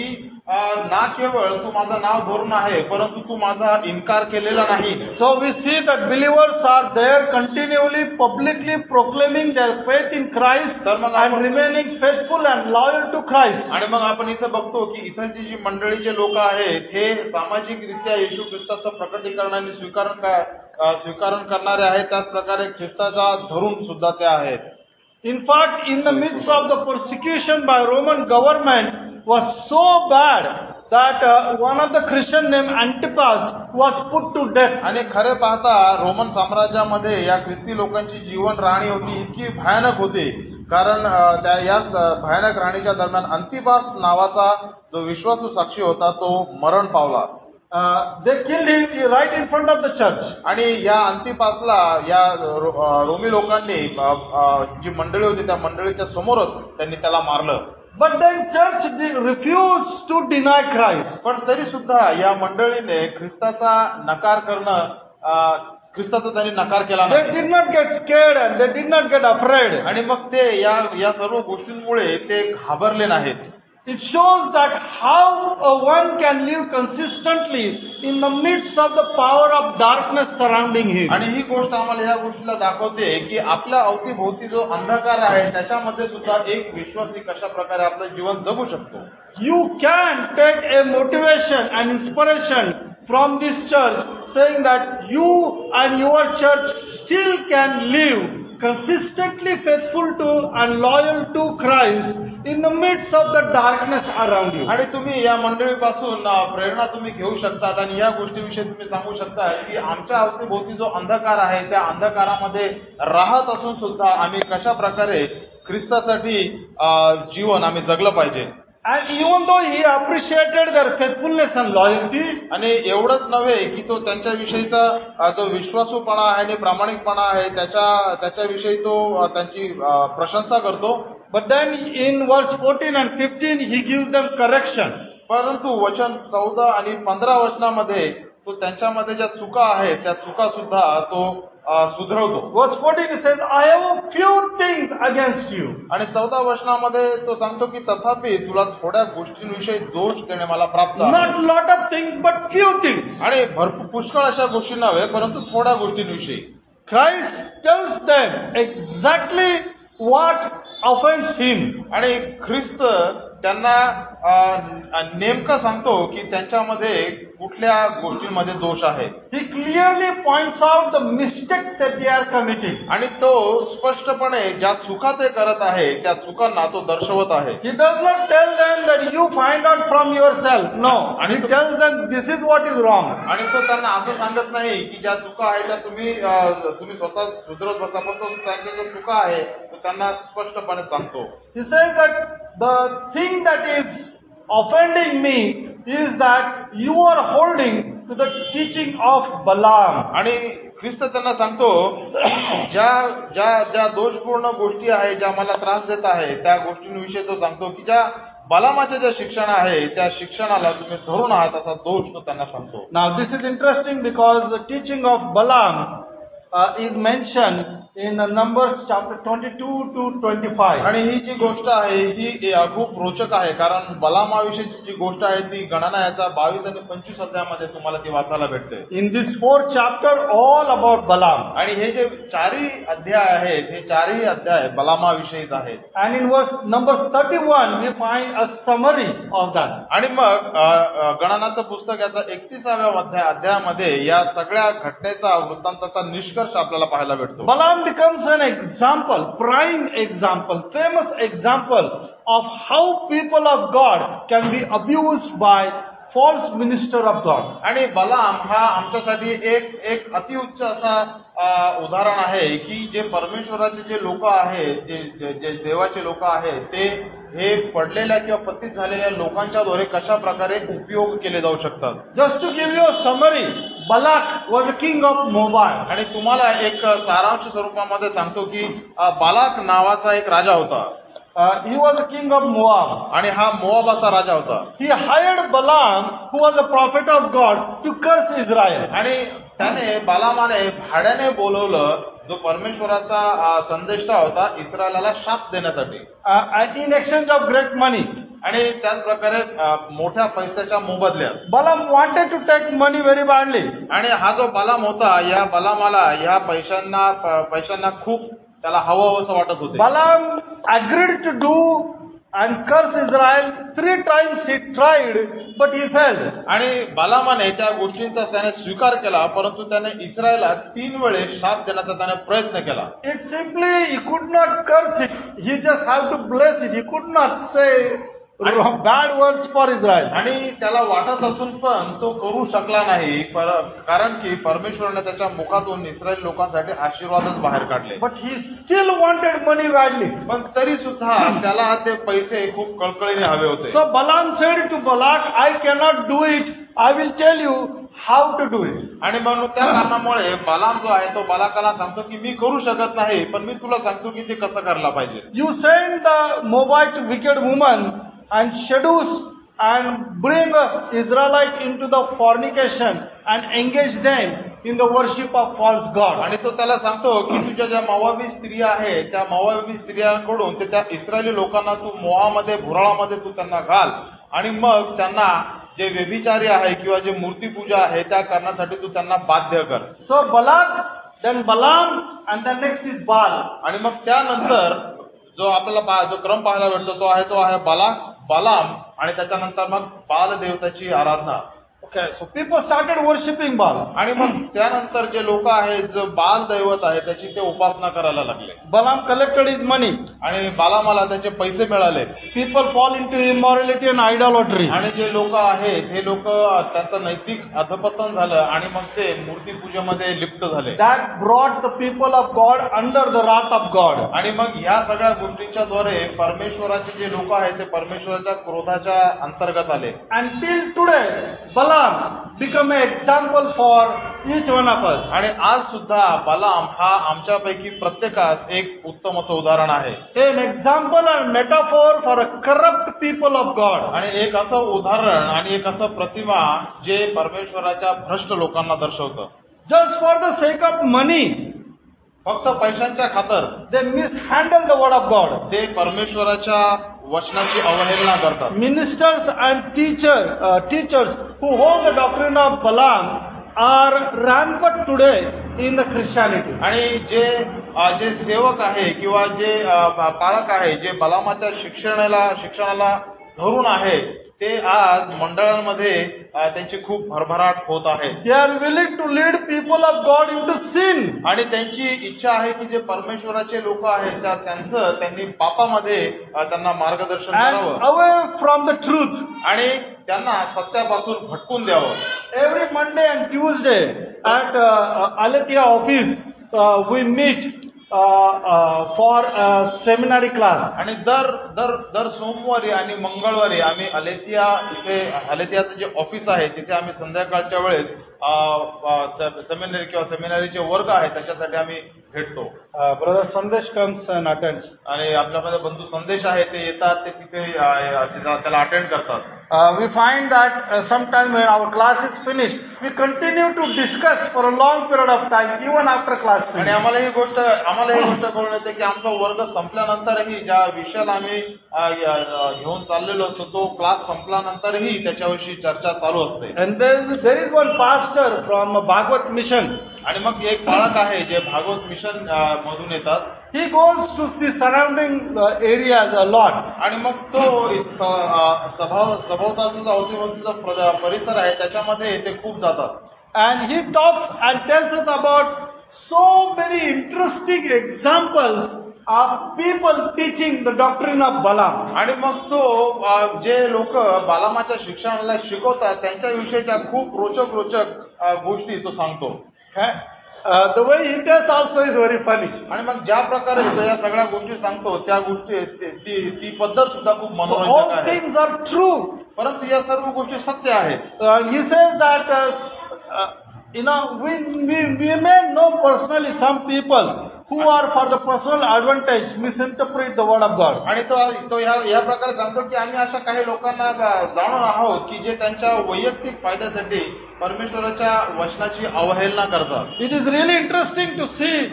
अं, ना केवळ तू माझं नाव धरून आहे, परंतु तू माझा इन्कार केलेला नाही. So we see that believers are there continually, publicly proclaiming their faith in Christ तर मग and आपण remaining faithful and loyal to Christ. आणि मग आपण इथं बघतो की इथंची जी मंडळीचे लोक आहेत हे सामाजिकरित्या येशू ख्रिस्ताचं प्रकटीकरण आणि स्वीकारण का- स्वीकारण करणारे आहेत, त्याच प्रकारे ख्रिस्ताचा धरून सुद्धा ते आहेत. In fact, in the midst of the persecution by Roman government was so bad that uh, one of the Christian named Antipas was put to death. आणि खरे पाहता रोमन साम्राज्यामध्ये या ख्रिस्ती लोकांची जीवन राहणी होती इतकी भयानक होती, कारण अं, त्या या भयानक राहणीच्या दरम्यान अंतिपास नावाचा जो विश्वासू साक्षी होता तो मरण पावला. Uh, they killed him right in front of the church. आणि या अंतिपासला या रो- अं, रोमी लोकांनी अं, अं, जी मंडळी होती त्या मंडळीच्या समोरच त्यांनी त्याला मारलं. But then church de- refused to deny Christ. पण तरी सुद्धा या मंडळीने ख्रिस्ताचा नकार करणं अं, ख्रिस्ताचा त्यांनी नकार केला They नाही. did not get scared and they did not get afraid. आणि मग ते या या सर्व गोष्टींमुळे ते घाबरले नाहीत. It shows that how a one can live consistently in the midst of the power of darkness surrounding him. आणि ही गोष्ट आम्हाला या गोष्टीला दाखवते की आपल्या अवतीभोवती जो अंधकार आहे त्याच्यामध्ये सुद्धा एक विश्वासी कशा प्रकारे आपलं जीवन जगू शकतो. You can take a motivation and inspiration from this church saying that you and your church still can live consistently faithful to and loyal to Christ in the midst of the darkness around you. आणि तुम्ही या मंडळीपासून अं, प्रेरणा तुम्ही घेऊ शकतात आणि या गोष्टीविषयी तुम्ही सांगू शकता की आमच्या अवतीभोवती जो अंधकार आहे त्या अंधकारामध्ये राहत असून सुद्धा आम्ही कशा प्रकारे ख्रिस्तासाठी अं, जीवन आम्ही जगलं पाहिजे. And even though he appreciated their faithfulness and loyalty, आणि एवढंच नव्हे की तो त्यांच्याविषयीचा अं, जो विश्वासूपणा आहे आणि प्रामाणिकपणा आहे त्याच्या त्याच्याविषयी तो अं, त्यांची अं, प्रशंसा करतो. but then in verse fourteen and fifteen he gives them correction. परंतु वचन चौदा आणि पंधरा वचनामध्ये तो त्यांच्यामध्ये ज्या चुका आहेत त्या चुका सुद्धा तो अं, सुधरवतो. Verse fourteen it says, I have a few things against you. आणि चौदा वचनामध्ये तो सांगतो की तथापि तुला थोड्या गोष्टींविषयी दोष देणे मला प्राप्त आहे. Not lot of things, but few things. आणि भरपूर पुष्कळ अशा गोष्टी नव्हे परंतु थोड्या गोष्टींविषयी. Christ tells them exactly what offends him. आणि ख्रिस्त त्यांना अं, नेमकं सांगतो की त्यांच्यामध्ये कुठल्या गोष्टींमध्ये दोष आहे. He clearly points out the mistake that they are committing. आणि तो स्पष्टपणे ज्या चुका ते करत आहे त्या चुकांना तो दर्शवत आहे. He does not tell them that you find out from yourself. No. And he tells them this is what is wrong. आणि तो त्यांना असं सांगत नाही की ज्या चुका आहेत त्या तुम्ही अं, तुम्ही स्वतः सुधरत बसा, पण तो त्यांच्या ज्या चुका आहे तो त्यांना स्पष्टपणे सांगतो. He says that the thing that is offending me is that you are holding to the teaching of Balaam. आणि ख्रिस्त त्यांना सांगतो ज्या ज्या ज्या दोषपूर्ण गोष्टी आहेत ज्या मला त्रास देत आहे त्या गोष्टींविषयी तो सांगतो की ज्या बलामाचे जे शिक्षण आहे त्या शिक्षणाला तुम्ही धरून आहात असा दोष तो त्यांना सांगतो. Now this is interesting because the teaching of Balaam uh, is mentioned in uh, Numbers chapter twenty-two to twenty-five. आणि ही जी गोष्ट आहे ही अ, खूप रोचक आहे कारण बलामाविषयीची जी गोष्ट आहे ती गणना याचा बावीस आणि पंचवीस अध्यायामध्ये तुम्हाला ती वाचायला भेटते. In this fourth chapter all about Balaam. आणि हे जे चारही अध्याय आहेत हे चारही अध्याय बलामाविषयीच आहेत. And in verse Numbers thirty-one we find a summary of that. आणि मग अ, अ, गणनाचं पुस्तक याचा एकतीसाव्या अध्याय अध्यायामध्ये या सगळ्या घटनेचा वृत्तांताचा निष्कर्ष आपल्याला पाहायला भेटतो. Balaam becomes an example, prime example, famous example of how people of God can be abused by false minister of God. आणि बलाम हा आमच्यासाठी एक एक अतिउच्च असा अ, उदाहरण आहे की जे परमेश्वराचे जे लोक आहेत जे जे जे देवाचे लोक आहेत ते हे पडलेल्या किंवा पतित झालेल्या लोकांच्या द्वारे कशा प्रकारे उपयोग केले जाऊ शकतात. Just to give you a summary, Balak was a king of Moab. आणि तुम्हाला एक सारांश स्वरूपामध्ये सांगतो की अ, बालाक नावाचा एक राजा होता. Uh, he was a king of Moab. आणि हा मोआबाचा राजा होता. He hired Balaam, who was a prophet of God, to curse Israel. आणि त्याने बालामाने भाड्याने बोलवलं जो परमेश्वराचा अ, संदेष्टा होता इस्रायलाला शाप देण्यासाठी. Uh, and in exchange of great money. आणि त्याच प्रकारे अ, मोठ्या पैशाच्या मोबदल्यात Balaam wanted to take money very badly. आणि हा जो बलाम होता या बलामाला या पैशांना प- पैशांना खूप त्याला हवं असं वाटत होते. Balaam agreed to do and curse Israel. Three times he tried, but he failed. आणि बलामाने त्या गोष्टींचा त्याने स्वीकार केला, परंतु त्याने इस्रायलला तीन वेळेस शाप देण्याचा त्याने प्रयत्न केला. It simply, he could not curse it. He just have to bless it. He could not say bad words for Israel. आणि त्याला वाटत असून पण तो करू शकला नाही, पर- कारण की परमेश्वराने त्याच्या मुखातून इस्रायल लोकांसाठी आशीर्वादच बाहेर काढले. But he still wanted money badly. पण तरी सुद्धा त्याला ते पैसे खूप कळकळीने हवे होते. So Balaam said to Balak, I cannot do it. I will tell you how to do it. आणि म्हणून त्या कारणामुळे बलाम जो आहे तो बालाकाला सांगतो की मी करू शकत नाही, पण मी तुला सांगतो की ते कसं करायला पाहिजे. You send the Moabite wicked woman and seduce and bring Israelite into the fornication and engage them in the worship of false god. आणि तो त्याला सांगतो की तुझ्या ज्या मोवाबी स्त्रिया आहेत त्या मोवाबी स्त्रियांकडून ते त्या इस्रायली लोकांना तू मोहामध्ये भुराळामध्ये तू त्यांना घाल आणि मग त्यांना जे व्यभिचारी आहे किंवा जे मूर्तीपूजा आहे त्या करण्यासाठी तू त्यांना बाध्य कर. So Balak, then Balaam, and then next is Baal. आणि मग त्यानंतर जो आपल्याला पा- जो क्रम पाहायला भेटतो तो आहे तो आहे बालाक, बालाम आणि त्याच्यानंतर मग बाल देवताची आराधना. Okay, so people started worshipping Baal. आणि मग त्यानंतर जे लोक आहेत जो बाल दैवत आहे त्याची ते उपासना करायला लागले. Balaam collected his money. आणि बालामाला त्याचे पैसे मिळाले. People fall into immorality and idolatry. आणि जे लोक आहेत हे लोक त्यांचं नैतिक अधपतन झालं आणि मग ते मूर्तीपूजेमध्ये लिप्त झाले. That brought the people of God under the wrath of God. आणि मग ह्या सगळ्या गोष्टींच्या द्वारे परमेश्वराचे जे लोक आहेत ते परमेश्वराच्या क्रोधाच्या अंतर्गत आले. Until today, Balaam become an example for each one of us. आणि आज सुद्धा बलाम हा आमच्यापैकी प्रत्येकास एक उत्तम असं उदाहरण आहे. An example and metaphor for a corrupt people of God. आणि एक असं उदाहरण आणि एक असं प्रतिमा जे परमेश्वराच्या भ्रष्ट लोकांना दर्शवतं. Just for the sake of money, फक्त पैशांच्या खातर they mishandle the word of God. ते परमेश्वराच्या वचनाची अवहेलना करतात. Ministers and teacher, uh, teachers who hold the doctrine of Balaam are rampant today in the Christianity. आणि जे अ, जे सेवक आहे किंवा जे अ, पालक आहे जे बलामाच्या शिक्षणाला शिक्षणाला धरून आहे ते आज मंडळांमध्ये अ, त्यांची खूप भरभराट होत आहे. They are willing to lead people of God into sin. आणि त्यांची इच्छा आहे की जे परमेश्वराचे लोक आहेत त्या त्यांचं त्यांनी पापामध्ये अ, त्यांना मार्गदर्शन And करावं away from the truth. आणि त्यांना सत्यापासून भटकून द्यावं. Every Monday and Tuesday at uh, Aletheia office, uh, we meet uh, uh, for a seminary class. आणि दर दर दर सोमवारी आणि मंगळवारी आम्ही अलेथिया इथे अलेथियाचं जे ऑफिस आहे तिथे आम्ही संध्याकाळच्या वेळेस सेमिनरी किंवा सेमिनरीचे वर्ग आहे त्याच्यासाठी आम्ही भेटतो. Uh, Brother Sandesh comes and attends. आणि आपल्यामध्ये बंधू संदेश आहे ते येतात ते तिथे अ, तिथं त्याला अटेंड करतात. Uh, we find that uh, sometime when our class is finished, we continue to discuss for a long period of time, even after class आणि finish. आम्हाला ही गोष्ट आम्हाला ही गोष्ट कळून येते की आमचा वर्ग संपल्यानंतरही ज्या विषयाला आम्ही अ, य- घेऊन चाललेलो असतो तो क्लास संपल्यानंतरही त्याच्याविषयी चर्चा चालू असते. And there is, there is one pastor from Bhagavad Mission. आणि मग एक बाळक आहे जे भागवत मिशन अ, मधून येतात. He goes to the surrounding uh, areas a lot. आणि मग तो स- अ, सभा सभोवतालचा जो अवतीभोवतीचा प्र- परिसर आहे त्याच्यामध्ये ते खूप जातात. And he talks and tells us about so many interesting examples of people teaching the doctrine of Balaam. आणि मग तो अ, जे लोक बालामाच्या शिक्षणाला शिकवतात त्यांच्याविषयीच्या खूप रोचक रोचक अ, गोष्टी तो सांगतो. Okay? Uh, the way he tells also is very funny. आणि मग ज्या प्रकारे तो या सगळ्या गोष्टी सांगतो त्या गोष्टी ती- ती ती पद्धत सुद्धा खूप So मनोरंजक all आहे. things are true. परंतु या सर्व गोष्टी सत्य आहेत. Uh, he says that uh, s- uh, you know we, we we may know personally some people who are for the personal advantage misinterpret the word of God. आणि तो तो या या प्रकारे सांगतो की आम्ही अशा काही लोकांना जाणून आहोत की जे त्यांच्या वैयक्तिक फायद्यासाठी परमेश्वराच्या वचनाची अवहेलना करतात. It is really interesting to see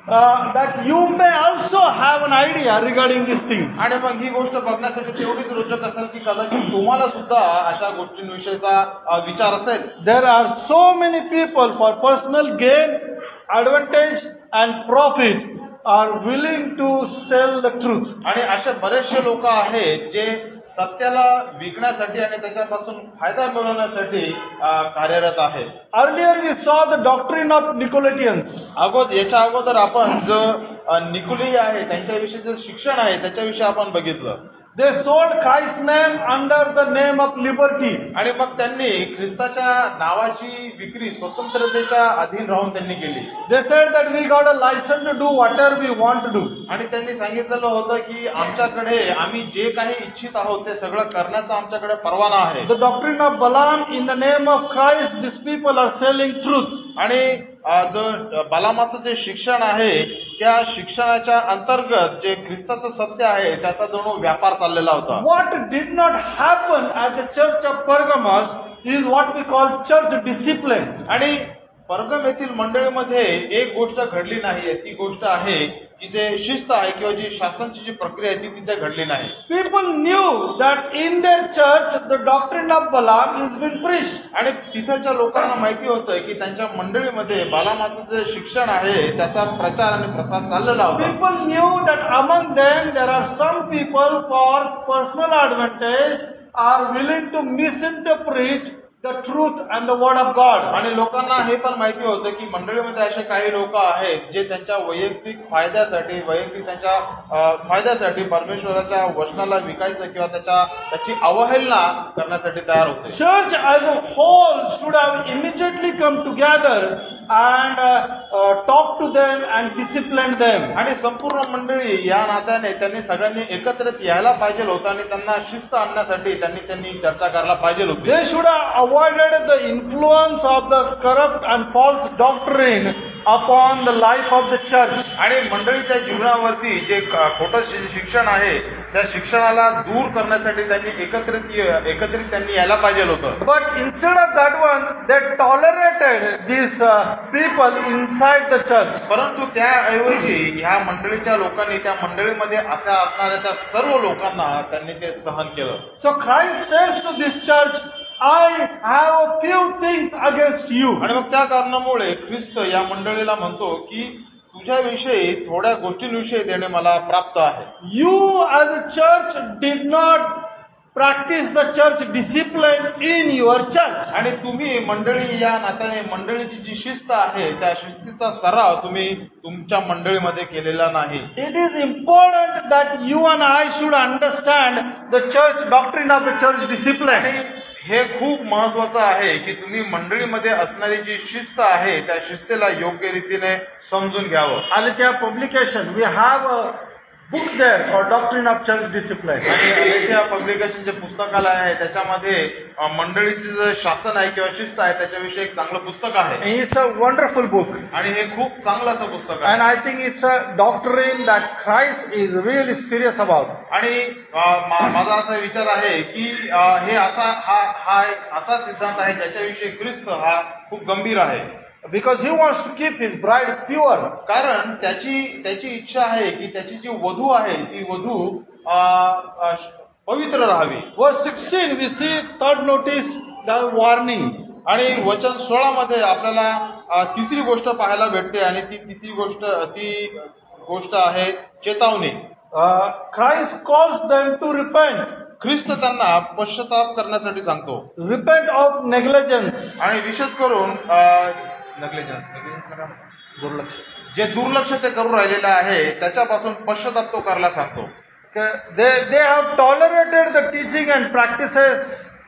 uh, that you may also have an idea regarding these things. आणि मग ही गोष्ट बघण्यासाठी तेवढीच रोचक असेल की कदाचित तुम्हाला सुद्धा अशा गोष्टींविषयीचा अ, विचार असेल. There are so many people for personal gain, advantage and profit are willing to sell the truth. आणि असे बरेचसे लोक आहेत जे सत्याला विकण्यासाठी आणि त्याच्यापासून फायदा मिळवण्यासाठी अ, कार्यरत आहेत. Earlier we saw the doctrine of Nicolaitans. अगोदर याच्या अगोदर आपण जो अ, निकोली आहे त्यांच्याविषयी जे शिक्षण आहे त्याच्याविषयी आपण बघितलं. They sold Christ's name under the name of liberty. आणि मग त्यांनी ख्रिस्ताच्या नावाची विक्री स्वतंत्रतेच्या अधीन राहून त्यांनी केली. They said that we got a license to do whatever we want to do. आणि त्यांनी सांगितलेलं होतं की आमच्याकडे आम्ही जे काही इच्छित आहोत ते सगळं करण्याचा आमच्याकडे परवाना आहे. The doctrine of Balaam, in the name of Christ, these people are selling truth. आणि अ, जो बलामाचं जे शिक्षण आहे त्या शिक्षणाच्या अंतर्गत जे ख्रिस्ताचं सत्य आहे त्याचा जणू व्यापार चाललेला होता. What did not happen at the church of Pergamos is what we call church discipline. आणि परगम येथील मंडळीमध्ये एक गोष्ट घडली नाही, ती गोष्ट आहे की जे शिस्त आहे किंवा जी शासनाची जी प्रक्रिया आहे ती तिथे घडली नाही. People knew that in their church the doctrine of Balaam is being preached. आणि तिथच्या लोकांना माहिती होतं की त्यांच्या मंडळीमध्ये बालामाचं जे शिक्षण आहे त्याचा प्रचार आणि प्रसार चाललेला होता. People knew that among them there are some people for personal advantage are willing to misinterpret the truth and the word of God. आणि लोकांना हे पण माहिती होतं की मंडळीमध्ये असे काही लोक आहेत जे त्यांच्या वैयक्तिक फायद्यासाठी वैयक्तिक त्यांच्या अ, फायद्यासाठी परमेश्वराच्या वचनाला विकायचं किंवा त्याच्या त्याची अवहेलना करण्यासाठी तयार होते. Church as a whole should have immediately come together and uh, uh, talk to them and discipline them. आणि संपूर्ण मंडळी या नात्याने त्यांनी सगळ्यांनी एकत्रित यायला पाहिजे होतं आणि त्यांना शिस्त आणण्यासाठी त्यांनी त्यांनी चर्चा करायला पाहिजे होती. They should have avoided the influence of the corrupt and false doctrine upon the life of the church. आणि मंडळीच्या जीवनावरती जे क- खोटं शि- शिक्षण आहे त्या शिक्षणाला दूर करण्यासाठी त्यांनी एकत्रित ये- एकत्रित त्यांनी यायला पाहिजे होतं. But instead of that one, they tolerated these uh, people inside the church. परंतु त्याऐवजी ह्या मंडळीच्या लोकांनी त्या मंडळीमध्ये अशा असणाऱ्या त्या सर्व लोकांना त्यांनी ते सहन केलं. So Christ says to this church, I have a few things against you. आणि मग त्या कारणामुळे ख्रिस्त या मंडळीला म्हणतो की तुझ्याविषयी थोड्या गोष्टींविषयी देणे मला प्राप्त आहे. You as a church did not practice the church discipline in your church. आणि तुम्ही मंडळी या नात्याने मंडळीची जी शिस्त आहे त्या शिस्तीचा सराव तुम्ही तुमच्या मंडळीमध्ये केलेला नाही. It is important that you and I should understand the church doctrine of the church discipline. आणि हे खूप महत्वाचं आहे की तुम्ही मंडळीमध्ये असणारी जी शिस्त आहे त्या शिस्तीला योग्य रीतीने समजून घ्यावं. Aletheia publication, we have a book there for doctrine of church discipline. आणि अलेथिया पब्लिकेशन जे पुस्तकालय आहे त्याच्यामध्ये अ, मंडळीचे जे शासन आहे किंवा शिस्त आहे त्याच्याविषयी एक चांगलं पुस्तक आहे. And it's a wonderful book. आणि हे खूप चांगलं असं पुस्तक आहे. And I think it's a doctrine that Christ is really serious about. आणि अ, मा- माझा असा विचार आहे की अ, हे असा हा हा एक असा सिद्धांत आहे ज्याच्याविषयी ख्रिस्त हा खूप गंभीर आहे. Because he wants to keep his bride pure. कारण त्याची त्याची इच्छा आहे की त्याची जी वधू आहे ती वधू अ, अ, पवित्र राहावी. Verse sixteen, we see third notice, the warning. आणि वचन सोळा मध्ये आपल्याला अ, तिसरी गोष्ट पाहायला भेटते आणि ती तिसरी गोष्ट ती गोष्ट आहे चेतावणी. Uh, Christ calls them to repent. ख्रिस्त त्यांना पश्चाताप करण्यासाठी सांगतो. Repent of negligence. आणि विशेष करून नेग्लिजन्स नेग्लिजन्स दुर्लक्ष. जे दुर्लक्ष ते करून राहिलेलं आहे त्याच्यापासून पश्चाताप तो करायला सांगतो. Okay. They, they have tolerated the teaching and practices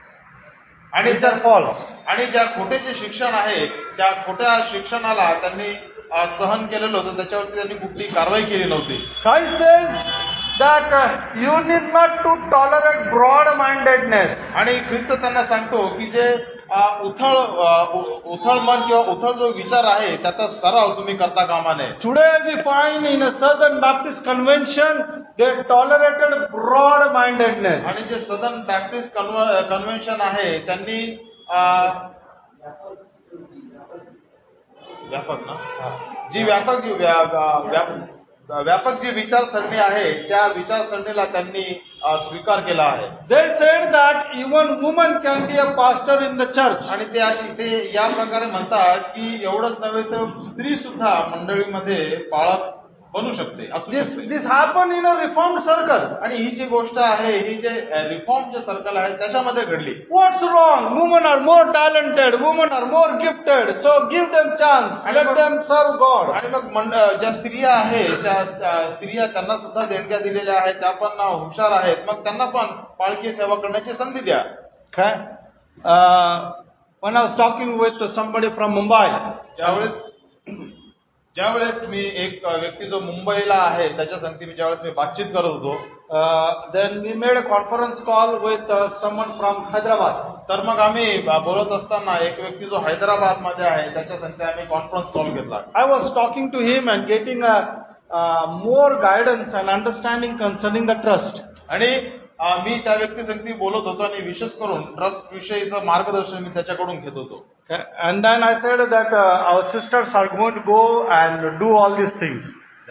आणि which are false. आणि ज्या खोटे जे शिक्षण आहे त्या खोट्या शिक्षणाला त्यांनी अ, सहन केलेलं होतं त्याच्यावरती त्यांनी कुठली कारवाई केली नव्हती. Christ says that uh, you need not to tolerate broad-mindedness. आणि ख्रिस्त त्यांना सांगतो की जे अ, उथळ अ, उ- उथळ मन किंवा उथळ जो विचार आहे त्याचा सराव तुम्ही करता कामा नये. Today we find in a Southern Baptist convention they tolerated broad-mindedness. आणि जे सदन बॅप्टिस्ट कन्व्हेन्शन आहे त्यांनी अ, व्यापक ना जी व्यापक जी व्या- व्या- व्या- व्यापक जी विचारसरणी आहे त्या विचारसरणीला त्यांनी अ, स्वीकार केला आहे. They said that even woman can be a pastor in the church. आणि ते ते या प्रकारे म्हणतात की एवढंच नव्हे तर स्त्री सुद्धा मंडळीमध्ये पाळक बनू शकते असू This, शकते. this happened in a reformed circle. आणि ही जी गोष्ट आहे ही जे रिफॉर्म जे सर्कल आहे त्याच्यामध्ये घडली. What's wrong? Women are more talented. Women are more gifted. So give them chance. Let them serve God. आणि मग मंड- ज्या स्त्रिया आहेत त्या त्या स्त्रिया त्यांना सुद्धा देणग्या दिलेल्या आहेत त्या पण हुशार आहेत मग त्यांना पण पालखी सेवा करण्याची संधी द्या. Okay. Uh, when I was talking with somebody from Mumbai, ज्यावेळेस ज्यावेळेस मी एक व्यक्ती जो मुंबईला आहे त्याच्या संगती मी ज्यावेळेस मी बातचीत करत होतो uh, then we made a conference call with uh, someone from Hyderabad. तर मग आम्ही बोलत असताना एक व्यक्ती जो हैदराबाद मध्ये आहे त्याच्या संगती आम्ही कॉन्फरन्स कॉल घेतला. I was talking to him and getting a, uh, more guidance and understanding concerning the trust. आणि अ, मी त्या व्यक्ती संगती बोलत होतो आणि विशेष करून ट्रस्ट विषयीचं मार्गदर्शन मी त्याच्याकडून घेत होतो. Okay. And then I said that uh, our sisters are going to go and do all these things.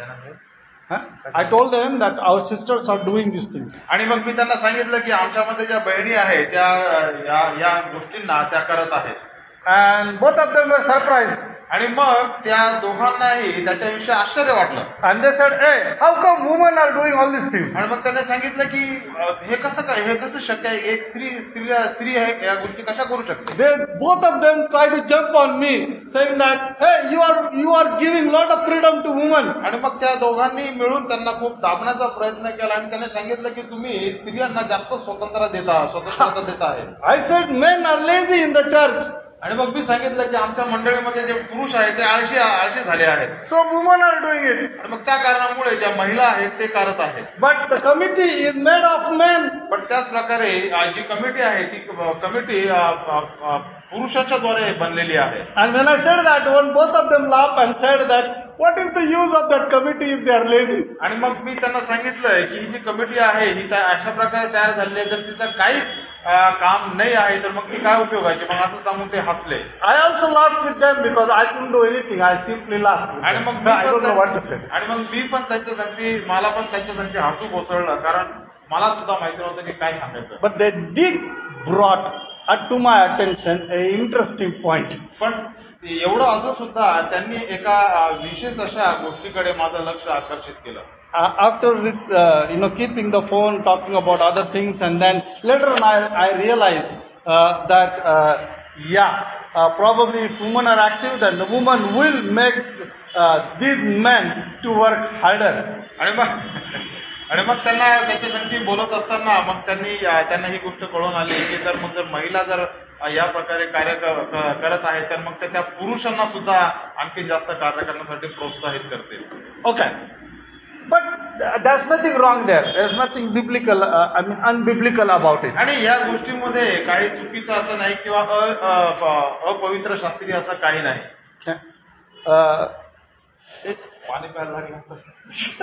Huh? I told them that our sisters are doing these things. आणि मग मी त्यांना सांगितलं की आमच्यामध्ये ज्या बहिणी आहेत त्या अ, या या गोष्टींना त्या करत आहेत. And both of them were surprised. आणि मग त्या दोघांनाही त्याच्याविषयी आश्चर्य वाटलं. And they said, hey, how come women are doing all these things? आणि मग त्यांनी सांगितलं की अ, हे कसं काय हे कसं शक्य आहे एक स्त्री स्त्री स्त्री आहे या गोष्टी कशा करू शकते. They, both of them tried to jump on me, saying that, hey, you are, you are giving lot of freedom to women. आणि मग त्या दोघांनी मिळून त्यांना खूप दाबण्याचा प्रयत्न केला आणि त्यांनी सांगितलं की तुम्ही स्त्रियांना जास्त स्वतंत्र देता स्वतंत्रता देत आहे. I said, men are lazy in the church. आणि मग मी सांगितलं की आमच्या मंडळीमध्ये जे पुरुष आहेत ते आळशी आळशी झाले आहेत. So women are doing it. आणि मग त्या कारणामुळे ज्या महिला आहेत ते करत आहेत. But the committee is made of men. पण त्याच प्रकारे अ, जी कमिटी आहे ती कमिटी पुरुषाच्या द्वारे बनलेली आहे. And when I said that, one both of them laughed and said that, what is the use of that committee if they are lazy? आणि मग मी त्यांना सांगितलंय की ही जी कमिटी आहे ही त्या- अशा प्रकारे तयार झालेली आहे तर तिचं काहीच अ, काम नाही आहे तर मग ती काय उपयोगाची मग असं सांगून ते हसले. I also laughed with them because I couldn't do anything. I simply laughed. with आणि them. मग मी I don't know what to पण say. त्या- आणि मग मी पण त्यांच्यासाठी मला पण त्यांच्यासाठी हसू कोसळलं कारण मला सुद्धा माहिती नव्हतं की काय सांगायचं. But they did brought uh, to my attention a interesting point. पण एवढं असं सुद्धा त्यांनी एका अ, विशेष अशा गोष्टीकडे माझं लक्ष आकर्षित केलं. Uh, after this, uh, you know, keeping the phone, talking about other things, and then later on I, I realized uh, that, uh, yeah, uh, probably if women are active, then the woman will make uh, these men to work harder. आणि मग आणि मग त्यांना त्याच्यासाठी बोलत असताना मग त्यांनी अ, त्यांना ही गोष्ट कळून आली की जर मग जर महिला जर अ, या प्रकारे कार्य क- क- करत आहे तर मग ते त्या पुरुषांना सुद्धा आणखी जास्त कार्य करण्यासाठी प्रोत्साहित करतील. Okay. But uh, there's nothing wrong there. There's nothing biblical, uh, I mean, unbiblical about it. आणि या गोष्टीमध्ये काही चुकीचं असं नाही किंवा अ- अ- प- अपवित्र शास्त्रीय असं काही नाही. Okay. Uh, एक पाणी प्यायला लागलं.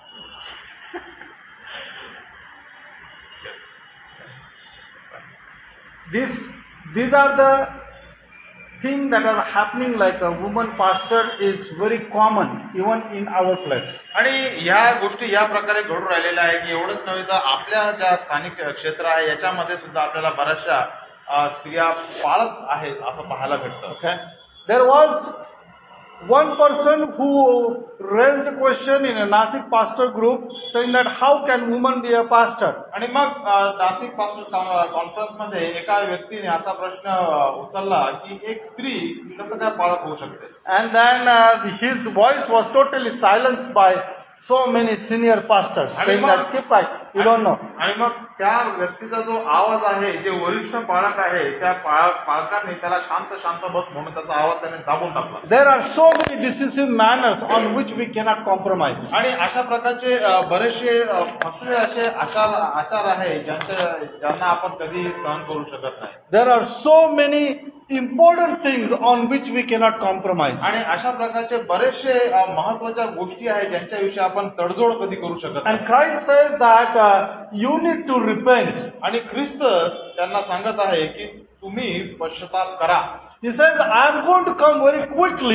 This, these are the things that are happening like a woman pastor is very common even in our place. आणि ह्या गोष्टी या प्रकारे घडून राहिलेल्या आहे की एवढंच नव्हे तर आपल्या ज्या स्थानिक क्षेत्र आहे याच्यामध्ये सुद्धा आपल्याला बऱ्याचशा अ, स्त्रिया पाळत आहेत असं पाहायला भेटतं. Okay. There was one person who raised a question in a Nasik pastor group saying that how can woman be a pastor? आणि मग अ, नाशिक पासून कॉन्फरन्स मध्ये एका व्यक्तीने असा प्रश्न अ, उचलला की एक स्त्री कसं काय पाळत होऊ शकते. And then uh, his voice was totally silenced by so many senior pastors saying that keep quiet, you don't know. आणि मग त्या व्यक्तीचा जो आवाज आहे जे वरिष्ठ पालक आहे त्या पाळ- पालकांनी त्याला शांत शांत बस म्हणून त्याचा आवाज त्याने दाबून टाकला. There are so many decisive manners on which we cannot compromise. आणि अशा प्रकारचे अ, बरेचसे अ, फसवे असे आचार आचार आहे ज्यांच्या ज्यांना आपण कधी सहन करू शकत नाही. There are so many important things on which we cannot compromise. आणि अशा प्रकारचे बरेचसे अ, महत्वाच्या गोष्टी आहेत ज्यांच्याविषयी आपण तडजोड कधी करू शकत नाही. And Christ says that uh, you need to repent. आणि ख्रिस्त त्यांना सांगत आहे की तुम्ही पश्चाताप करा. He says, I am going to come very quickly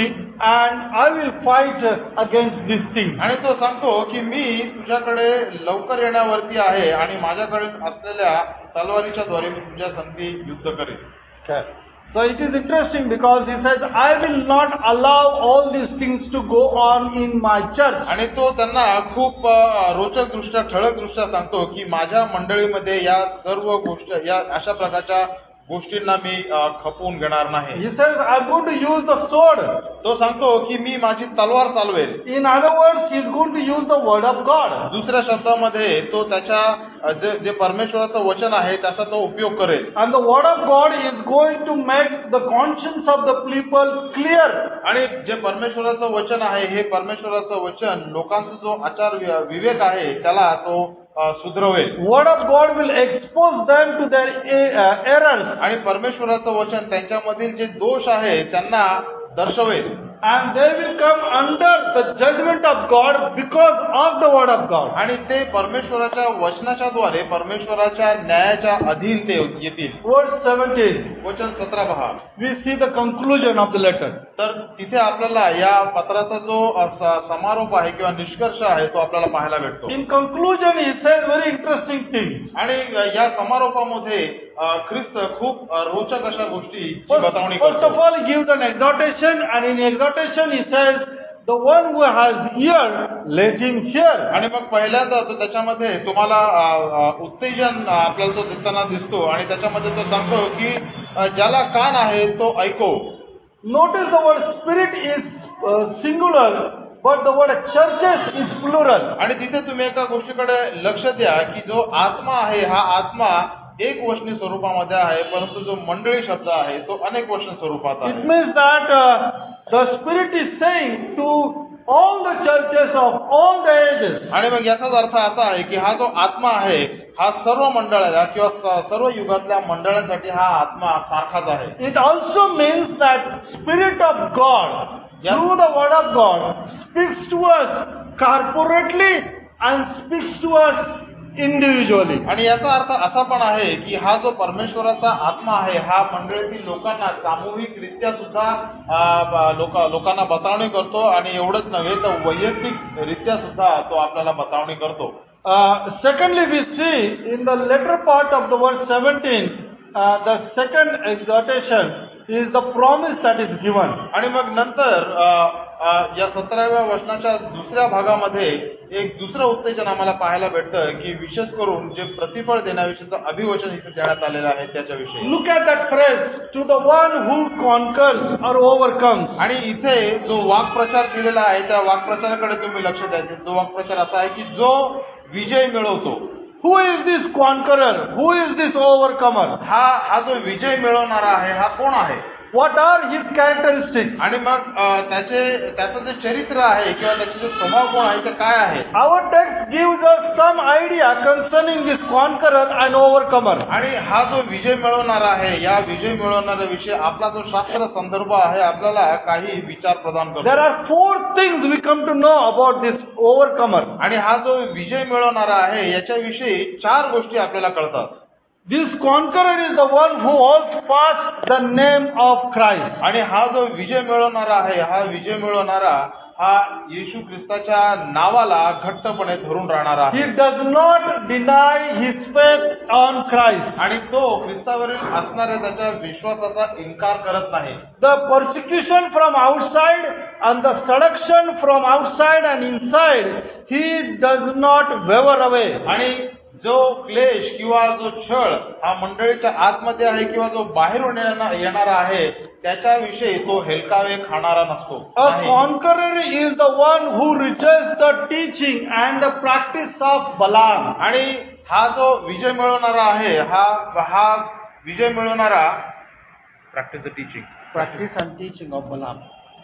and I will fight against these things. आणि तो सांगतो की मी तुझ्याकडे लवकर येण्यावरती आहे आणि माझ्याकडे असलेल्या तलवारीच्या द्वारे मी तुझ्या संगती युद्ध करेन. Okay. So it is interesting because he says, I will not allow all these things to go on in my church. आणि तो त्यांना खूप अ, रोचक दृष्ट्या ठळक दृष्ट्या सांगतो की माझ्या मंडळीमध्ये या सर्व गोष्टी या अशा प्रकारच्या गोष्टींना मी अ, खपवून घेणार नाही. He says, I'm going to use the sword. तो सांगतो की मी माझी तलवार चालवेल. In other words, he is going to use the word of God. दुसऱ्या शब्दामध्ये तो त्याच्या अ, जे जे परमेश्वराचं वचन आहे त्याचा तो उपयोग करेल. And the word of God is going to make the conscience of the people clear. आणि जे परमेश्वराचं वचन आहे हे परमेश्वराचं वचन लोकांचा जो आचार वि- विवेक आहे त्याला तो अ, सुधरवेल. Word of God will expose them to their uh, errors. आणि परमेश्वराचं वचन त्यांच्यामधील जे दोष आहे त्यांना दर्शवेल. And they will come under the judgment of God because of the word of God. आणि ते परमेश्वराच्या वचनाच्या द्वारे परमेश्वराच्या न्यायाच्या अधीन ते येतील. Verse seventeen, वचन सतरा पहा. we see the conclusion of the letter. तर तिथे आपल्याला या पत्राचा जो अ, स- समारोप आहे किंवा निष्कर्ष आहे तो आपल्याला पाहायला भेटतो. In conclusion, he says very interesting things. आणि या समारोपामध्ये अ, ख्रिस्त खूप अ, रोचक अशा गोष्टी First, बतावणी first of करतो. all, he gives an exhortation, and in exhortation he says, the one who has ear, let him hear. आणि मग पहिल्यांदा तो त्याच्यामध्ये तुम्हाला अ, अ, उत्तेजन अ, आपल्याला तो दिसताना दिसतो आणि त्याच्यामध्ये तो सांगतो की अ, ज्याला कान आहे तो ऐको. Notice the word spirit is uh, singular, but the word churches is plural. आणि तिथे तुम्ही एका गोष्टीकडे लक्ष द्या की जो आत्मा आहे हा आत्मा एक वचनी स्वरूपामध्ये आहे, परंतु जो मंडळी शब्द आहे तो अनेक वचन स्वरूपात It आहे. means that uh, the spirit is saying to all the churches of all the ages, आणि मग याचाच अर्थ असा आहे की हा जो आत्मा आहे हा सर्व मंडळाला किंवा स- सर्व युगातल्या मंडळांसाठी हा आत्मा सारखाच आहे. it also means that Spirit of God, Yeah. through the Word of God, speaks to us corporately and speaks to us individually. आणि याचा अर्थ असा पण आहे की हा जो परमेश्वराचा आत्मा आहे हा मंडळीतील लोकांना सामूहिकरित्या सुद्धा अ, ब- लोक लोकांना बतावणी करतो आणि एवढंच नव्हे तर वैयक्तिक रित्या सुद्धा तो आपल्याला बतावणी करतो. Uh, secondly, we see in the latter part of the verse seventeen, uh, the second exhortation is the promise that is given. आणि मग नंतर अ, अ, या सतराव्या वचनाच्या दुसऱ्या भागामध्ये एक दुसरं उत्तेजन आम्हाला पाहायला भेटतं की विशेष करून जे प्रतिफळ देण्याविषयीचं अभिवचन इथे देण्यात आलेलं आहे त्याच्याविषयी. Look at that phrase, to the one who conquers or overcomes. आणि इथे जो वाक्प्रचार दिलेला आहे त्या वाक्प्रचाराकडे तुम्ही लक्ष द्यायचे. तो वाक्प्रचार असा आहे की जो विजय मिळवतो. Who is this conqueror? Who is this overcomer? हा हा जो विजय मिळवणारा आहे हा कोण आहे? What are his characteristics? आणि मग अ, त्याचे त्याचं जे चरित्र आहे किंवा त्याचे जे स्वभाव कोण आहे ते काय आहे? Our text gives us some idea concerning this conqueror and overcomer. आणि हा जो विजय मिळवणारा आहे या विजय मिळवणाऱ्या विषयी आपला जो शास्त्र संदर्भ आहे आपल्याला काही विचार प्रदान करतो. There are four things we come to know about this overcomer. आणि हा जो विजय मिळवणारा आहे याच्याविषयी चार गोष्टी आपल्याला कळतात. This conqueror is the one who holds fast the name of Christ. आणि हा जो विजय मिळवणारा आहे हा विजय मिळवणारा हा येशू ख्रिस्ताच्या नावाला घट्टपणे धरून राहणारा He आहे. does not deny his faith on Christ. आणि तो ख्रिस्तावरील असणाऱ्या त्याच्या विश्वासाचा इन्कार करत नाही. The persecution from outside and the seduction from outside and inside, he does not waver away. आणि जो क्लेश किंवा जो छळ हा मंडळीच्या आतमध्ये आहे किंवा जो बाहेरून येणा- येणारा आहे त्याच्याविषयी तो हेलकावे खाणारा नसतो. A नाही. conqueror is the one who rejects the teaching and the practice of Balaam. आणि हा जो विजय मिळवणारा आहे हा हा विजय मिळवणारा practice the teaching Practice and teaching of Balaam.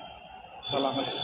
Balaamaचे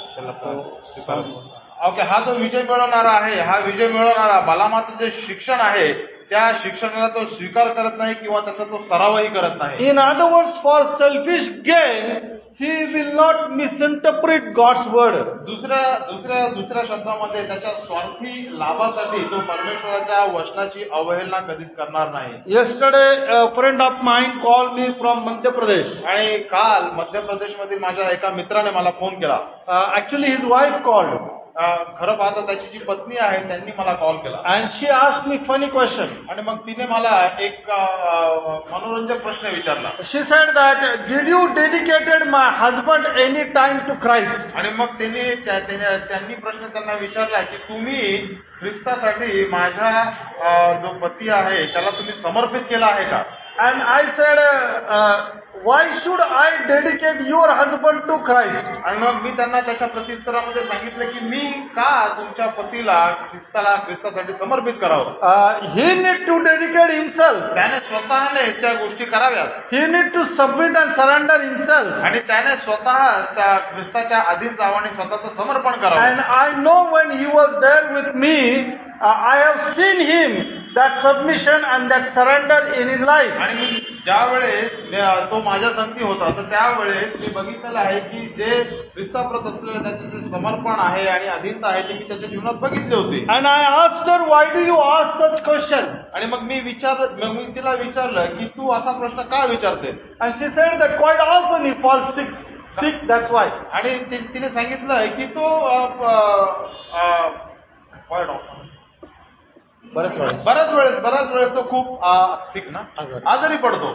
शिक्षण. ओके. हा जो विजय मिळवणारा आहे हा विजय मिळवणारा बलामाचं जे शिक्षण आहे त्या शिक्षणाला तो स्वीकार करत नाही किंवा त्याचा तो सरावही करत नाही. In other words, for selfish gain, he will not misinterpret God's word. दुसऱ्या दुसऱ्या दुसऱ्या शब्दामध्ये त्याच्या स्वार्थी लाभासाठी तो परमेश्वराच्या वचनाची अवहेलना कधीच करणार नाही. Yesterday, a friend of mine called me from Madhya Pradesh. आणि काल मध्य प्रदेशमधील माझ्या एका मित्राने मला फोन केला. Uh, actually, his wife called. अं, खरं पाहता त्याची जी पत्नी आहे त्यांनी मला कॉल केला And she asked me funny question. आणि मग तिने मला एक अं, मनोरंजक प्रश्न विचारला. She said that, did you dedicated my husband any time to Christ? आणि मग त्यांनी त्या- त्याने- त्यांनी प्रश्न त्यांना विचारला की तुम्ही ख्रिस्तासाठी माझ्या अं, जो पती आहे त्याला तुम्ही समर्पित केला आहे का? And I said, uh, uh, why should I dedicate your husband to Christ? आणि मग मी त्यांना त्याच्या प्रत्युत्तरामध्ये सांगितलं की मी का तुमच्या पतीला ख्रिस्ताला ख्रिस्तासाठी समर्पित करावं. Uh, he need to dedicate himself. त्याने स्वतःने त्या गोष्टी कराव्यात He need to submit and surrender himself. आणि त्याने स्वतः त्या ख्रिस्ताच्या अधीन जावं आणि स्वतःचं समर्पण करावं. And I know when he was there with me, uh, I have seen him, that submission and that surrender in his life. आणि मी ज्या वेळेस मी- तो माझ्या संगती होता तर त्यावेळेस मी बघितलेलं आहे की जे ख्रिस्ताप्रत असलेलं त्याचे जे समर्पण आहे आणि अधीनता आहे ते मी त्याच्या जीवनात बघितले होते. And I asked her, why do you ask such question? आणि मग मी विचार मग मी तिला विचारलं की तू असा प्रश्न का विचारते. And she said that quite often he falls sick, sick, that's why. आणि ति- तिने सांगितलं की तो अ, अ, अ, quite often. बऱ्याच वेळेस. बऱ्याच वेळेस बऱ्याच वेळेस तो खूप सिक ना आजारी. आजारी पडतो.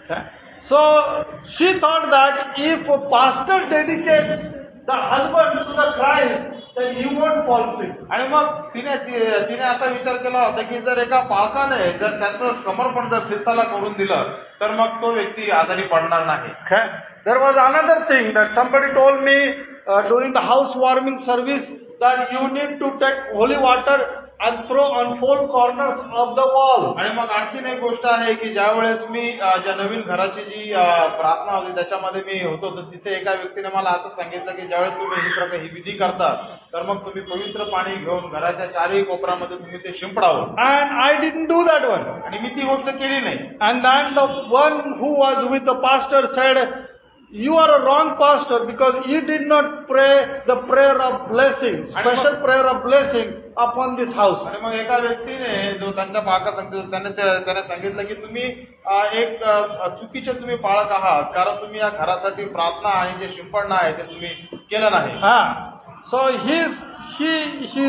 So she thought that if a pastor dedicates the husband to the Christ, then he won't fall sick. आणि मग तिने ति- तिने असा विचार केला होता की जर एका पालकाने जर त्याचं समर्पण जर ख्रिस्ताला करून दिलं तर मग तो व्यक्ती आजारी पडणार नाही. Okay. There was another thing that somebody told me uh, during the housewarming service that you need to take holy water and throw on four corners of the wall. आणि मग आणखीन एक गोष्ट आहे की ज्या वेळेस मी अ, ज्या नवीन घराची जी अ, प्रार्थना होती त्याच्यामध्ये मी होतो तर तिथे एका व्यक्तीने मला असं सांगितलं की ज्यावेळेस तुम्ही ही प्रकार ही विधी करता तर मग तुम्ही पवित्र पाणी घेऊन घराच्या चारही कोपऱ्यामध्ये तुम्ही ते शिंपडावं. And I didn't do that one. आणि मी ती गोष्ट केली नाही. And then the one who was with the pastor said, you are a wrong pastor because you did not pray the prayer of blessing, special prayer of blessing upon this house. आणि मग एका व्यक्तीने जो त्यांच्या पालका सांगितलं त्याने त्या- त्याने सांगितलं की तुम्ही अ, एक अ, चुकीचे तुम्ही पाळक आहात कारण तुम्ही या घरासाठी प्रार्थना आणि जे शिंपडणं आहे ते तुम्ही केलं नाही. Ah, so he's, he, he,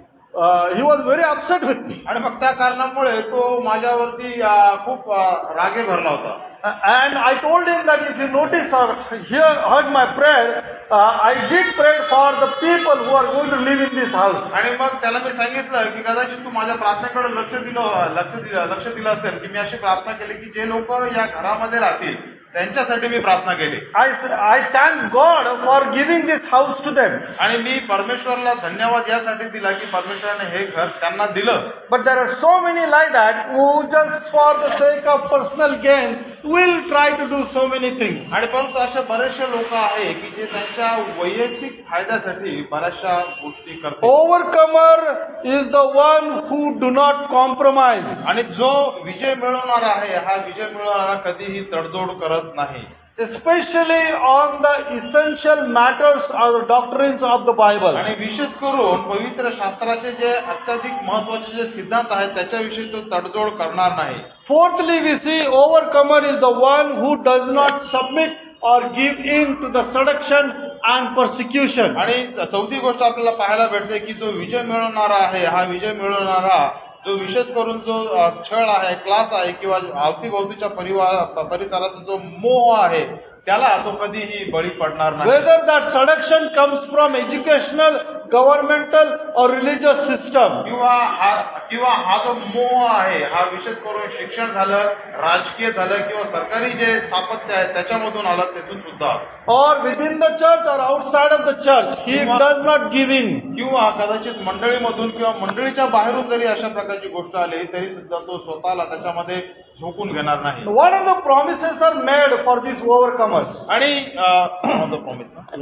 uh, he was very upset with me. आणि मग त्या कारणामुळे तो माझ्यावरती अ, खूप अ, रागे भरला होता. Uh, And I told him that if you notice or hear, heard my prayer, uh, I did pray for the people who are going to live in this house. आणि मग त्याला मी सांगितलं की कदाचित तू माझ्या प्रार्थनेकडे लक्ष दिलं लक्ष दिलं लक्ष दिलं असेल की मी अशी प्रार्थना केली की जे लोक या घरामध्ये राहतील त्यांच्यासाठी मी प्रार्थना केली. I, I thank God for giving this house to them. आणि मी परमेश्वरला धन्यवाद यासाठी दिला की परमेश्वराने हे घर त्यांना दिलं. But there are so many like that who just for the sake of personal gain will try to do so many things. आणि परंतु असे बरेचसे लोक आहे की जे त्यांच्या वैयक्तिक फायद्यासाठी बऱ्याचशा गोष्टी करतात. Overcomer is the one who do not compromise. आणि जो विजय मिळवणारा आहे हा विजय मिळवणारा कधीही तडजोड करत नाही. Especially on the essential matters or the doctrines of the Bible. आणि विशेष करून पवित्र शास्त्राचे जे अत्याधिक महत्वाचे जे सिद्धांत आहेत त्याच्याविषयी तो तडजोड करणार नाही. Fourthly, we see overcomer is the one who does not submit or give in to the seduction and persecution. आणि चौथी गोष्ट आपल्याला पाहायला भेटते की जो विजय मिळवणारा आहे हा विजय मिळवणारा जो विशेष करून जो अ, छळ आहे क्लास आहे किंवा अवतीभोवतीच्या परिवार परिसराचा जो मोह आहे त्याला तो कधीही बळी पडणार नाही. Whether that seduction comes from educational, governmental or religious system. किंवा हा किंवा हा जो मोह आहे हा विशेष करून शिक्षण झालं राजकीय झालं किंवा सरकारी जे स्थापत्य आहे त्याच्यामधून आलं त्यातून सुद्धा Or within the church or outside of the church, he does not give in. किंवा कदाचित मंडळीमधून किंवा मंडळीच्या बाहेरून जरी अशा प्रकारची गोष्ट आली तरी सुद्धा तो स्वतःला त्याच्यामध्ये झोकून घेणार नाही. What are the promises are made for these overcomers? आणि प्रॉमिस ना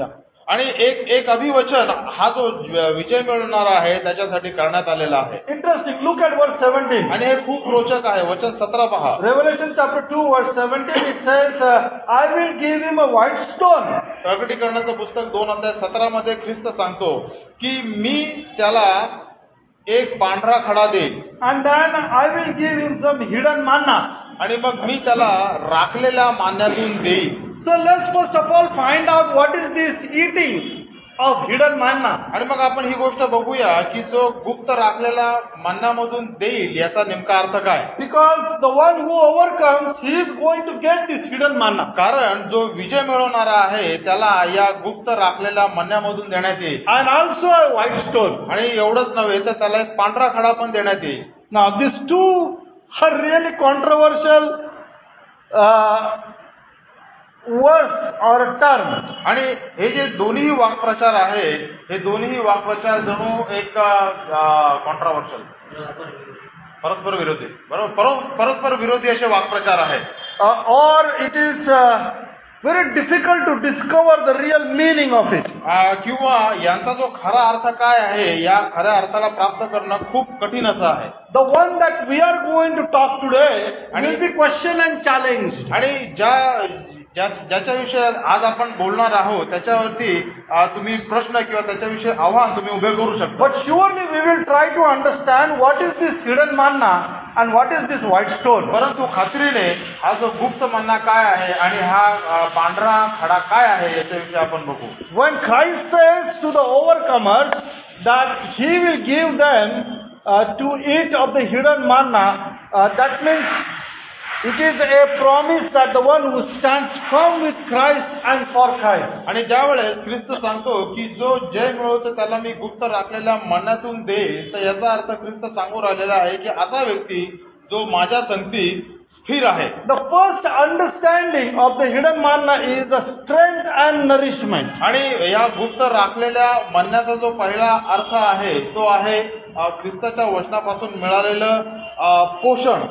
आणि एक एक अभिवचन हा जो विजय मिळवणारा आहे त्याच्यासाठी करण्यात आलेला आहे. Interesting. Look at verse seventeen. आणि हे खूप रोचक आहे. वचन सतरा पहा. Revelation chapter two verse seventeen, it says, uh, I will give him a white stone. प्रकटीकरणाचं पुस्तक दोन अध्याय सतरा मध्ये ख्रिस्त सांगतो की मी त्याला एक पांढरा खडा देईन. And then I will give him some hidden manna. आणि मग मी त्याला राखलेल्या मान्यातून देईन. So let's first of all find out what is this eating of hidden manna. आणि मग आपण ही गोष्ट बघूया की जो गुप्त राखलेला मन्नामधून देईल याचा नेमका अर्थ काय. Because the one who overcomes, he is going to get this hidden manna. कारण जो विजय मिळवणारा आहे त्याला या गुप्त राखलेल्या मन्नामधून देण्यात येईल. And also a white stone. आणि एवढंच नव्हे तर त्याला एक पांढरा खडा पण देण्यात येईल. Now these two are really controversial uh, words or term. आणि हे जे दोन्ही वाक्प्रचार आहेत हे दोन्ही वाक्प्रचार जणू एक कॉन्ट्रावर्शियल परस्पर विरोधी बरोबर परस्पर विरोधी असे वाक्प्रचार आहेत. uh, or it is uh, very difficult to discover the real meaning of it. किंवा यांचा जो खरा अर्थ काय आहे या खऱ्या अर्थाला प्राप्त करणं खूप कठीण असं आहे. The one that we are going to talk today will be questioned and challenged. आणि ज्या ज्याच्याविषयी आज आपण बोलणार आहोत त्याच्यावरती तुम्ही प्रश्न किंवा त्याच्याविषयी आव्हान तुम्ही उभे करू शकता. But surely we will try to understand what is this hidden manna and what is this white stone. परंतु खात्रीने हा जो गुप्त मन्ना काय आहे आणि हा पांढरा खडा काय आहे याच्याविषयी आपण बघू. When Christ says to the overcomers that he will give them uh, to eat of the hidden manna, uh, that means it is a promise that the one who stands firm with Christ and for Christ. आणि ज्या वेळेस ख्रिस्त सांगतो की जो जय मिळवतो त्याला मी गुप्त राखलेल्या मन्नातून देईल तर याचा अर्थ ख्रिस्त सांगू राहिलेला आहे की असा व्यक्ती जो माझ्या संगती स्थिर आहे. The first understanding of the hidden manna is the strength and nourishment. आणि या गुप्त राखलेल्या मन्नाचा जो पहिला अर्थ आहे तो आहे ख्रिस्ताच्या वचनापासून मिळालेलं पोषण.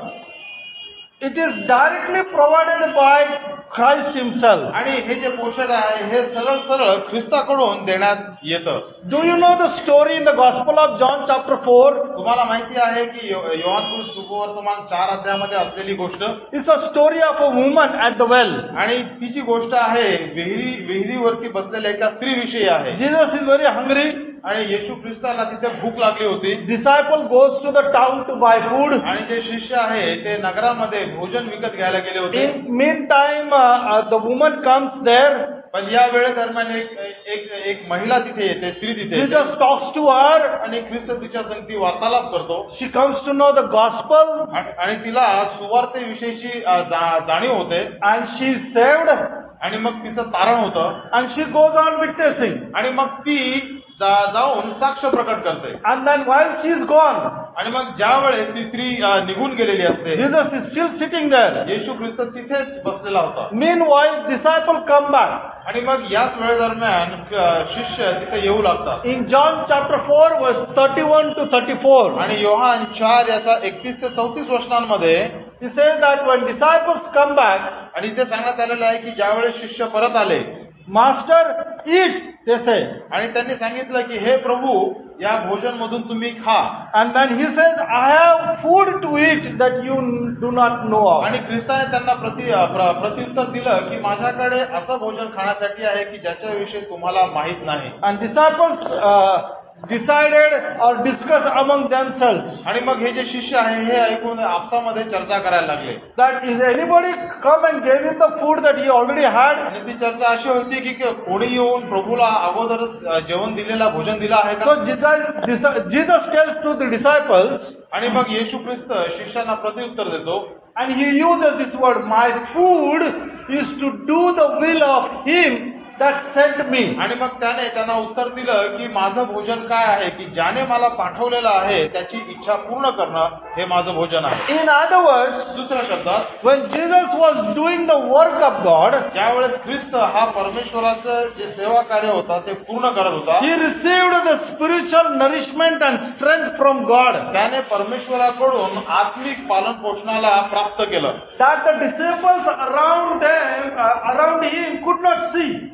It is directly provided by Christ himself. आणि हे जे पोषण आहे हे सरळ सरळ ख्रिस्ताकडून देण्यात येतं. Do you know the story in the Gospel of John chapter four? तुम्हाला माहिती आहे की योहान सुवर्तमान चार अध्यायामध्ये असलेली गोष्ट. It's a story of a woman at the well. आणि ती जी गोष्ट आहे विहिरी विहिरीवरती बसलेल्या एका स्त्रीविषयी आहे. Jesus is very hungry. आणि येशू ख्रिस्ताला तिथे भूक लागली होती. Disciple goes to the town to buy food. आणि जे शिष्य आहे ते नगरामध्ये भोजन विकत घ्यायला गेले होते. In meantime, uh, the woman comes there. पण या वेळेदरम्यान एक एक एक महिला तिथे येते, स्त्री तिथे येते. Jesus talks to her. आणि ख्रिस्त तिच्या संगती वार्तालाप करतो. She comes to know the gospel. आणि तिला सुवार्तेविषयीची जाणीव होते. And she is saved. आणि मग तिचं तारण होतं. And she goes on witnessing. आणि मग ती जाऊन साक्ष प्रकट करते. And then while she is gone, आणि मग ज्या वेळेस ती स्त्री निघून गेलेली असते, Jesus is still sitting there. येशू ख्रिस्त तिथेच बसलेला होता. Meanwhile, disciple come back. आणि मग याच वेळेदरम्यान शिष्य तिथे येऊ लागतात. In John chapter four verse thirty-one to thirty-four. आणि योहान चार याचा एकतीस ते चौतीस वचनांमध्ये he says that when disciples come back, आणि इथे सांगण्यात आलेलं आहे की ज्यावेळेस शिष्य परत आले, Master, eat, they say. आणि त्यांनी सांगितलं की हे प्रभू या भोजन मधून तुम्ही खा. And then he says, I have food to eat that you do not know of. आणि ख्रिस्ताने त्यांना प्रति प्रत्युत्तर दिलं की माझ्याकडे असं भोजन खाण्यासाठी आहे की ज्याच्याविषयी तुम्हाला माहित नाही. And disciples uh, decided or discussed among themselves. आणि मग हे जे शिष्य आहे हे ऐकून आपसामध्ये चर्चा करायला लागले. That is anybody come and gave him the food that he already had? आणि ती चर्चा अशी होती की कोणी येऊन प्रभूला अगोदरच जेवण दिलेला भोजन दिला आहे का. So Jesus, Jesus tells to the disciples. आणि मग येशू ख्रिस्त शिष्यांना प्रत्युत्तर देतो. And he uses this word, my food is to do the will of him that sent me. आणि मग त्याने त्यांना उत्तर दिलं की माझं भोजन काय आहे की ज्याने मला पाठवलेलं आहे त्याची इच्छा पूर्ण करणं हे माझं भोजन आहे. In other words, दुसऱ्या शब्दात, when Jesus was doing the work of God, ज्यावेळेस ख्रिस्त हा परमेश्वराचं जे सेवा कार्य होता ते पूर्ण करत होता, he received the spiritual nourishment and strength from God. त्याने परमेश्वराकडून आत्मिक पालन पोषणाला प्राप्त केलं. That the disciples around them, uh, around him could not see.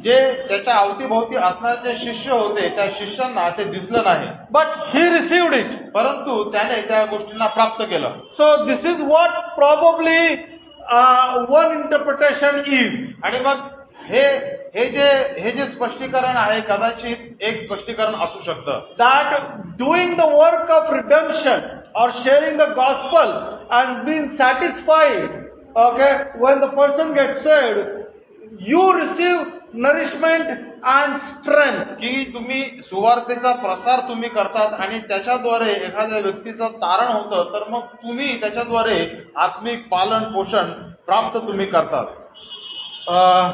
जे त्याच्या अवतीभोवती असणारे जे शिष्य होते त्या शिष्यांना ते दिसलं नाही, but he received it. परंतु त्याने त्या गोष्टींना प्राप्त केलं. So this is what probably uh, one interpretation is. आणि मग हे हे जे हे जे स्पष्टीकरण आहे कदाचित एक स्पष्टीकरण असू शकतं, That doing the work of redemption or sharing the gospel and being satisfied, okay, when the person gets saved, you receive nourishment and strength. की तुम्ही सुवार्तेचा प्रसार तुम्ही करतात आणि त्याच्याद्वारे एखाद्या व्यक्तीचं तारण होतं, तर मग तुम्ही त्याच्याद्वारे आत्मिक पालन पोषण प्राप्त तुम्ही करतात. Uh,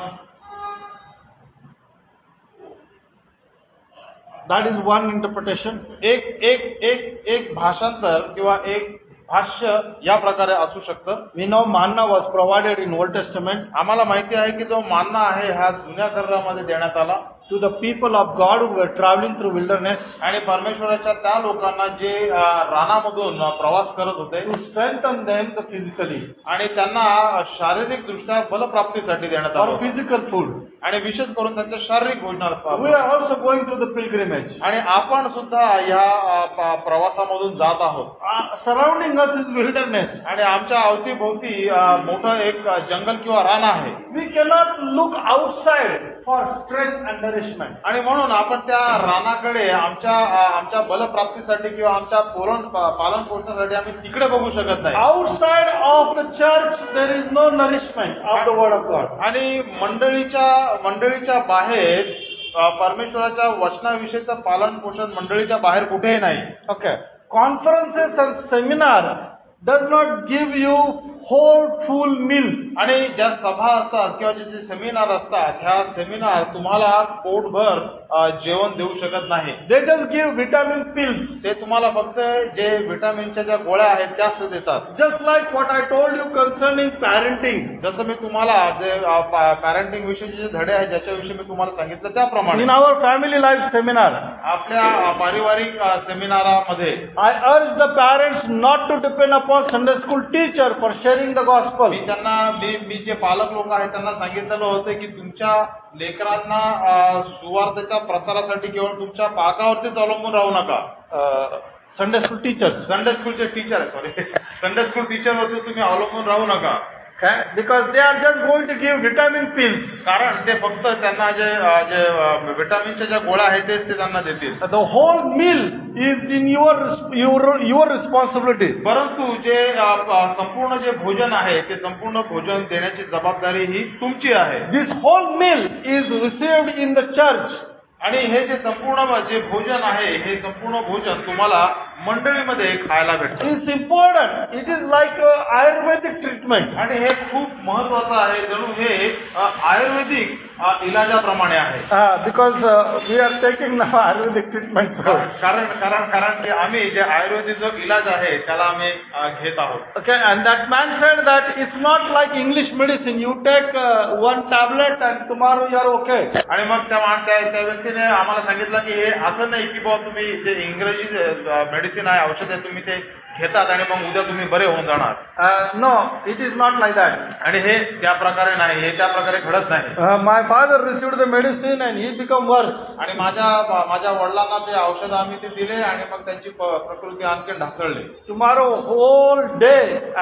that is one interpretation. एक एक एक एक भाषांतर किंवा एक भाष्य या प्रकारे असू शकतं. We know manna was provided in Old Testament आम्हाला माहिती आहे की जो मान्ना आहे हा जुन्या करारामध्ये देण्यात आला to the people of God who were traveling through wilderness आणि परमेश्वराच्या त्या लोकांना जे अं, रानामधून प्रवास करत होते to strengthen them the physically आणि त्यांना शारीरिक दृष्ट्या बलप्राप्तीसाठी देण्यात or आलं physical food. आणि विशेष करून त्यांच्या शारीरिक We भोजनाला. are also going through the pilgrimage. आणि आपण सुद्धा या अं, प- प्रवासामधून जात आहोत Uh, surrounding us is wilderness. आणि आमच्या अवतीभोवती अं, मोठं एक जंगल किंवा रान आहे We cannot look outside for strength and nourishment. आणि म्हणून आपण त्या रानाकडे आमच्या अं, आमच्या बलप्राप्तीसाठी किंवा आमच्या पोरण पालन पोषणासाठी आम्ही तिकडे बघू शकत नाही. Outside of the church, there is no nourishment of the word of God. आणि मंडळीच्या मंडळीच्या बाहेर अ, परमेश्वराच्या वचनाविषयीचं पालन पोषण मंडळीच्या बाहेर कुठेही नाही. Okay. Conferences and seminar does not give you whole full meal. आणि ज्या सभा असतात किंवा जे जे सेमिनार असतात ह्या सेमिनार तुम्हाला पोटभर अ, जेवण देऊ शकत नाही. They just give vitamin pills. ते तुम्हाला फक्त जे व्हिटॅमिनच्या ज्या गोळ्या आहेत त्याच ते देतात. Just like what I told you concerning parenting. जसं मी तुम्हाला जे पॅरेंटिंग विषयीचे जे धडे आहेत ज्याच्याविषयी मी तुम्हाला सांगितलं त्याप्रमाणे In our family life seminar, आपल्या अ, पारिवारिक अ, सेमिनारामध्ये I urge the parents not to depend upon Sunday school teacher for sharing the gospel. मी त्यांना मी मी जे पालक लोक आहेत त्यांना सांगितलेलं होतं की तुमच्या लेकरांना अ, सुवार्तेच्या प्रसारासाठी केवळ तुमच्या पाकावरतीच अवलंबून राहू नका. Uh, Sunday school teachers. Sunday स्कूलचे टीचर आहे सॉरी संडे स्कूल टीचरवरती तुम्ही अवलंबून राहू नका. Okay? Because they are just going to give vitamin pills. कारण ते फक्त त्यांना जे अ, जे व्हिटॅमिनच्या ज्या गोळ्या आहेत तेच ते त्यांना देतील. The whole meal is in your your your responsibility. परंतु जे अ, अ, संपूर्ण जे भोजन आहे ते संपूर्ण भोजन देण्याची जबाबदारी ही तुमची आहे. This whole meal is received in the church. आणि हे जे संपूर्ण जे भोजन आहे हे संपूर्ण भोजन तुम्हाला मंडळीमध्ये खायला भेटतं. It's important. It is like a Ayurvedic treatment. आणि हे खूप महत्वाचं आहे जणू हे अ, आयुर्वेदिक अ, इलाजाप्रमाणे आहे. Uh, because uh, we are taking now Ayurvedic treatment. So. कारण कारण कारण की आम्ही जे आयुर्वेदिक जो इलाज आहे त्याला आम्ही अ, घेत आहोत. Okay, and that man said that it's not like English medicine. You take uh, one tablet and tomorrow you are okay. आणि मग त्या मान- त्या त्या व्यक्तीने आम्हाला सांगितलं की हे असं नाही की बाबा तुम्ही जे इंग्रजी मेडिसिन आहे औषध आहे तुम्ही ते घेतात आणि मग उद्या तुम्ही बरे होऊन जाणार. Uh, no, it is not like that. आणि हे त्या प्रकारे नाही, हे त्या प्रकारे घडत नाही. Uh, my father received the medicine and he became worse. आणि माझ्या माझ्या वडिलांना ते औषध आम्ही ते दिले आणि मग त्यांची प- प्रकृती आणखी ढासळली. Tomorrow whole day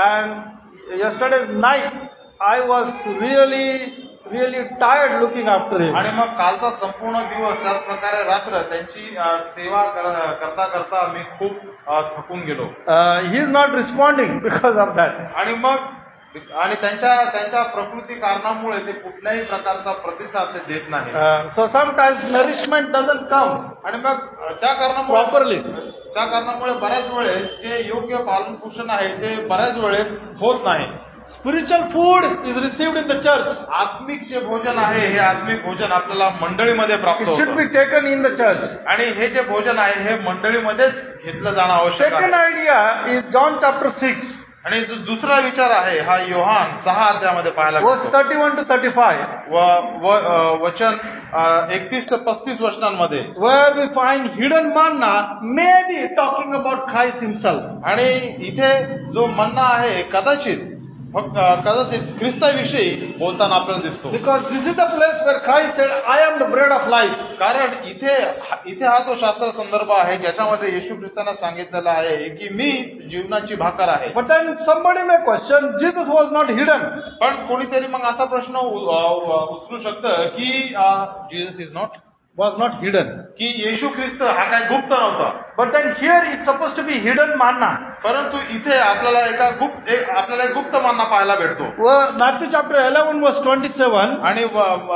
and yesterday's night I was really really tired looking after him. आणि मग कालचा संपूर्ण दिवस त्याच प्रकारे रात्र त्यांची अ, सेवा कर- करता करता मी खूप अ, थकून गेलो. Uh, he is not responding because of that. आणि मग आणि त्यांच्या त्यांच्या प्रकृती कारणामुळे ते कुठल्याही प्रकारचा प्रतिसाद ते देत नाही. Uh, so sometimes nourishment doesn't come आणि मग त्या कारणामुळे properly. त्या कारणामुळे बऱ्याच वेळेस जे योग्य पालन पोषण आहे ते बऱ्याच वेळेस होत नाही. Spiritual food is received in the church. आत्मिक जे भोजन आहे हे आत्मिक भोजन आपल्याला मंडळीमध्ये प्राप्त It should होतं be taken in the church. आणि हे जे भोजन आहे हे मंडळीमध्येच घेतलं जाणं आवश्यक Second आहे. idea is John chapter six, आणि जो दुसरा विचार आहे हा योहान सहा अध्यायामध्ये पाहायला verse मिळतो. thirty-one to thirty-five, व व- अ, वचन एकतीस ते पस्तीस वचनांमध्ये where we find hidden manna, maybe talking about Christ himself. आणि इथे जो मन्ना आहे कदाचित फक्त कदाचित ख्रिस्ताविषयी बोलताना आपल्याला दिसतो. Because this is the place where Christ said, I am the bread of life. कारण इथे इथे हा तो शास्त्र संदर्भ आहे ज्याच्यामध्ये येशू ख्रिस्तांना सांगितलेला आहे की मी जीवनाची भाकर आहे. But then somebody may question, Jesus was not hidden. पण कोणीतरी मग असा प्रश्न उचलू शकतं की Jesus is not Was not hidden. की येशू ख्रिस्त हा काय गुप्त नव्हता. But then here it's supposed to be hidden manna. परंतु इथे आपल्याला एका गुप्त एक आपल्याला एक गुप्त मान्ना पाहायला भेटतो. Matthew chapter eleven verse twenty-seven. आणि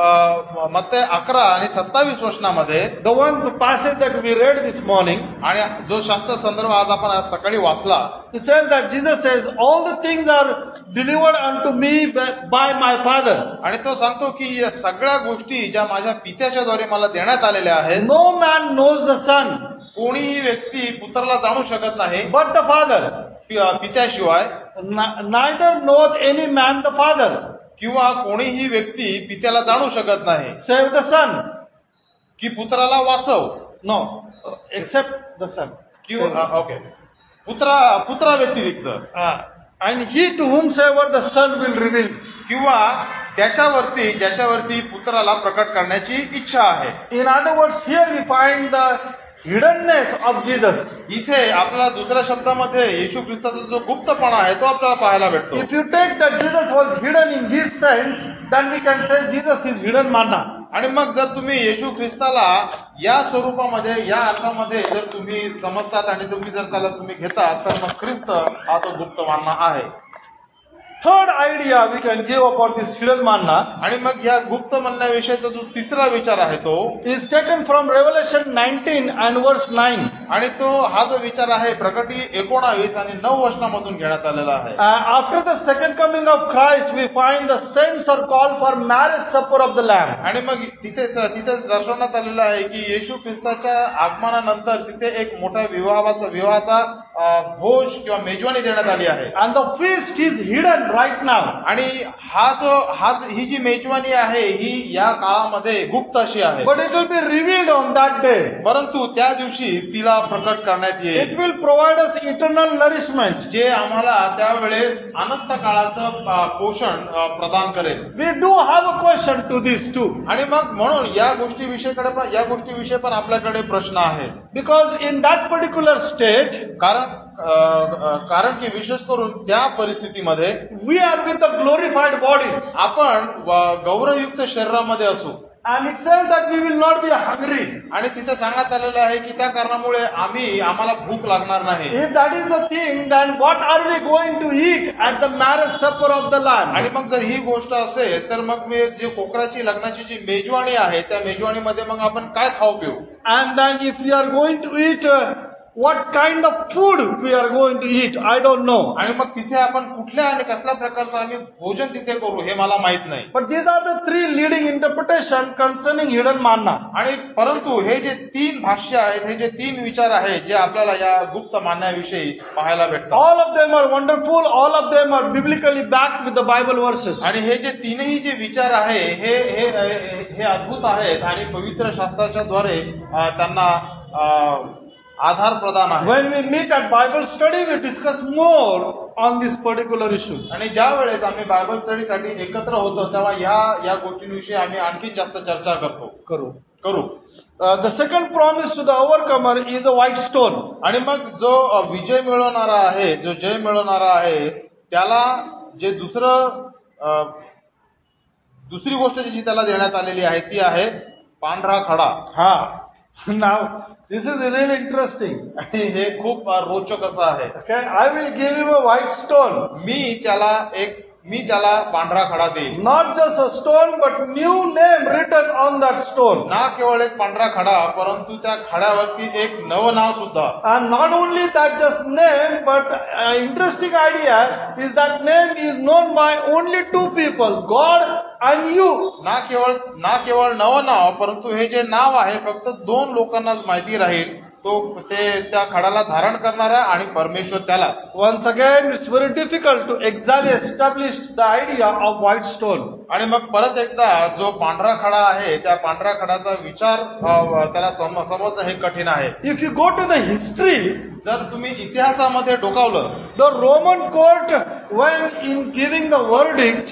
मत्ते अकरा आणि सत्तावीस वचनामध्ये the one the passage that we read this morning. आणि जो शास्त्र संदर्भ आज आपण आज सकाळी वाचला. It says that Jesus says all the things are delivered unto me by my Father. आणि तो सांगतो की या सगळ्या गोष्टी ज्या माझ्या पित्याच्या द्वारे मला देण्यात आलेल्या आहेत. No man knows the Son. कोणीही व्यक्ती पुत्राला जाणू शकत नाही but the Father. पित्याशिवाय. neither knoweth any man the Father. किंवा कोणीही व्यक्ती पित्याला जाणू शकत नाही save the Son. की पुत्राला वाचव. no except the Son. किंवा ओके पुत्रा पुत्रा व्यतिरिक्त. and he to whomsoever the Son will reveal. किंवा त्याच्यावरती ज्याच्यावरती पुत्राला प्रकट करण्याची इच्छा आहे. in other words here we find the hiddenness of Jesus. इथे आपल्याला दुसऱ्या शब्दामध्ये येशू ख्रिस्ताचा जो गुप्तपणा आहे तो आपल्याला पाहायला भेटतो. if you take that Jesus was hidden in this sense then we can say Jesus is hidden manna. आणि मग जर तुम्ही येशू ख्रिस्ताला या स्वरूपामध्ये या अर्थामध्ये जर तुम्ही समजतात आणि तुम्ही जर त्याला तुम्ही घेतात तर मग ख्रिस्त हा तो गुप्त मान्ना आहे. Third idea we can give about this hidden manna. आणि मग या गुप्त म्हणण्याविषयीचा जो तिसरा विचार आहे तो is taken from Revelation nineteen and verse nine. आणि तो हा जो विचार आहे प्रकटी एकोणावीस आणि नऊ वचनामधून घेण्यात आलेला आहे. Uh, after the second coming of Christ we find the saints are called for marriage supper of the Lamb. आणि मग तिथे तिथे दर्शवण्यात आलेलं आहे की येशू ख्रिस्ताच्या आगमनानंतर तिथे एक मोठा विवाहाचा विवाहाचा भोज किंवा मेजवानी देण्यात आली आहे. and the feast is hidden right now. आणि हा जो हा ही जी मेजवानी आहे ही या काळामध्ये गुप्त अशी आहे. but it will be revealed on that day. परंतु त्या दिवशी तिला प्रकट करण्यात येईल. it will provide us eternal nourishment. जे आम्हाला त्यावेळेस अनंत काळाचं पोषण प्रदान करेल. we do have a question to this too. आणि मग म्हणून या गोष्टीविषयीकडे पण या गोष्टीविषयी पण आपल्याकडे प्रश्न आहेत. because in that particular state कारण कारण की विशेष करून त्या परिस्थितीमध्ये we are with the glorified bodies. आपण गौरवयुक्त शरीरामध्ये असू. and it says that we will not be hungry. आणि तिथे सांगण्यात आलेलं आहे की त्या कारणामुळे आम्ही आम्हाला भूक लागणार नाही. if that is the thing then what are we going to eat at the marriage supper of the Lamb? आणि मग जर ही गोष्ट असेल तर मग मी जी कोकराची लग्नाची जी मेजवानी आहे त्या मेजवानीमध्ये मग आपण काय खाऊ पिऊ. and then if we are going to eat uh, what kind of food we are going to eat I don't know. आणि मग तिथे आपण कुठल्या आणि कसल्या प्रकारचं आम्ही भोजन तिथे करू हे मला माहित नाही. but these are the three leading interpretation concerning hidden manna. आणि परंतु हे जे तीन भाष्य आहेत हे जे तीन विचार आहेत जे आपल्याला या गुप्त मानण्याविषयी पाहायला भेटतात. all of them are wonderful. all of them are biblically backed with the Bible verses. आणि हे जे तीनही जे विचार आहे हे हे हे अद्भुत आहेत आणि पवित्र शास्त्राच्या द्वारे त्यांना आधार प्रदान आहे. when we meet at Bible study we discuss more on these particular issues. आणि ज्या वेळेस आम्ही बायबल स्टडीसाठी एकत्र होतो तेव्हा या या गोष्टींविषयी आम्ही आणखी जास्त चर्चा करतो करू करू the second promise to the overcomer is a white stone. आणि मग जो विजय मिळवणारा आहे जो जय मिळवणारा आहे त्याला जे दुसरं दुसरी गोष्ट जी त्याला देण्यात आलेली आहे ती आहे पांढरा खडा. हा now this is really interesting. आणि हे खूप रोचक असं आहे. okay I will give him a white stone. मी त्याला एक मी त्याला पांढरा खडा देईन. not just a stone but new name written on that stone. ना केवळ एक पांढरा खडा परंतु त्या खड्यावरती एक नवं नाव सुद्धा. and not only that just name but uh, interesting idea is that name is known by only two people, God and you. ना केवळ ना केवळ नवं नाव परंतु हे जे नाव आहे फक्त दोन लोकांनाच माहिती राहील. तो ते त्या खडाला धारण करणारा आणि परमेश्वर त्याला. once again it's very difficult to exactly establish the idea of white stone. आणि मग परत एकदा जो पांढरा खडा आहे त्या पांढऱ्या खड्याचा विचार त्याला समजणं हे कठीण आहे. if you go to the history जर तुम्ही इतिहासामध्ये डोकावलं the Roman court when in giving the verdict,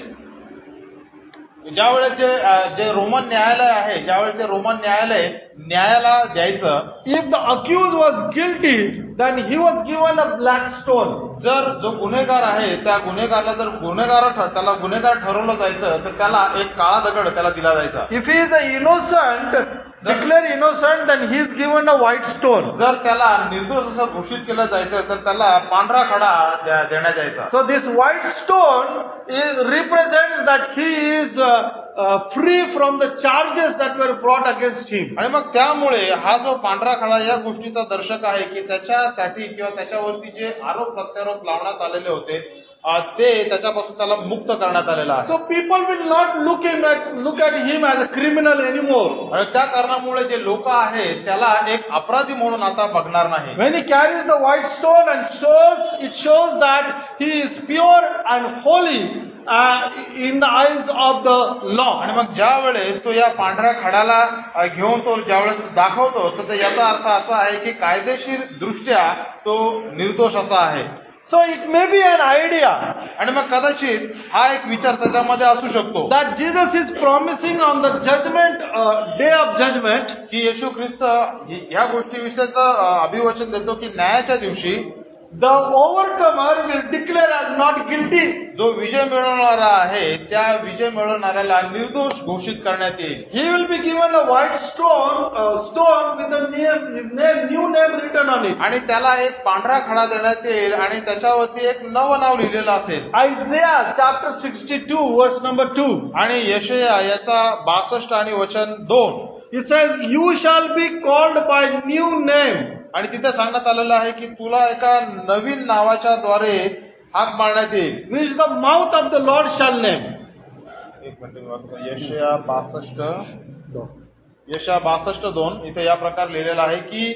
ज्यावेळेस जे अ, जे रोमन न्यायालय आहे, ज्यावेळेस ते रोमन न्यायालय न्यायाला द्यायचं, if the accused was guilty, then he was given a black stone. जर जो गुन्हेगार आहे त्या गुन्हेगाराला जर गुन्हेगार ठ- त्याला गुन्हेगार ठरवलं जायचं तर त्याला एक काळा दगड त्याला दिला जायचा. If he is a innocent, declare innocent, then he is given a white stone. जर त्याला निर्दोष असं घोषित केलं जायचं तर त्याला पांढरा खडा द्या- देण्यात यायचा. So this white stone is represents that he is uh, uh, free from the charges that were brought against him. आणि मग त्यामुळे हा जो पांढरा खडा या गोष्टीचा दर्शक आहे की त्याच्यासाठी किंवा त्याच्यावरती जे आरोप प्रत्यारोप लावण्यात आलेले होते अ, ते त्याच्यापासून त्याला मुक्त करण्यात आलेलं आहे. So people will not look him at look at him as a criminal anymore. आणि त्या कारणामुळे जे लोक आहेत त्याला एक अपराधी म्हणून आता बघणार नाही. When he carries the white stone and shows, it shows that he is pure and holy uh, in the eyes of the law. आणि मग ज्या वेळेस तो या पांढऱ्या खड्याला अ, घेऊन तो ज्या वेळेस दाखवतो तर ते याचा अर्थ असा आहे की कायदेशीर दृष्ट्या तो निर्दोष असा आहे. So it may be an idea आणि मग कदाचित हा एक विचार त्याच्यामध्ये असू शकतो that Jesus is promising on the judgment uh, day of judgment की येशू ख्रिस्त ह्या गोष्टीविषयीचं अ, अभिवचन देतो की न्यायाच्या दिवशी the overcomer will declare as not guilty. जो विजय मिळवणारा आहे त्या विजय मिळवणाऱ्याला निर्दोष घोषित करण्यात येईल. He will be given a white stone, uh, stone with a name, his name, new name written on it. आणि त्याला एक पांढरा खडा देण्यात येईल आणि त्याच्यावरती एक नवं नाव लिहिलेलं असेल. Isaiah chapter sixty-two verse number two. आणि यशया याचा बासष्ट आणि वचन दोन. He says, you shall be called by new name. आणि तिथे सांगण्यात आलेलं आहे की तुला एका नवीन नावाच्या द्वारे हाक मारण्यात येईल. Which the mouth of the Lord shall name. एक मिनिट मी वाचतो. यशया बासष्ट यशया बासष्ट दोन इथे या प्रकार लिहिलेला आहे की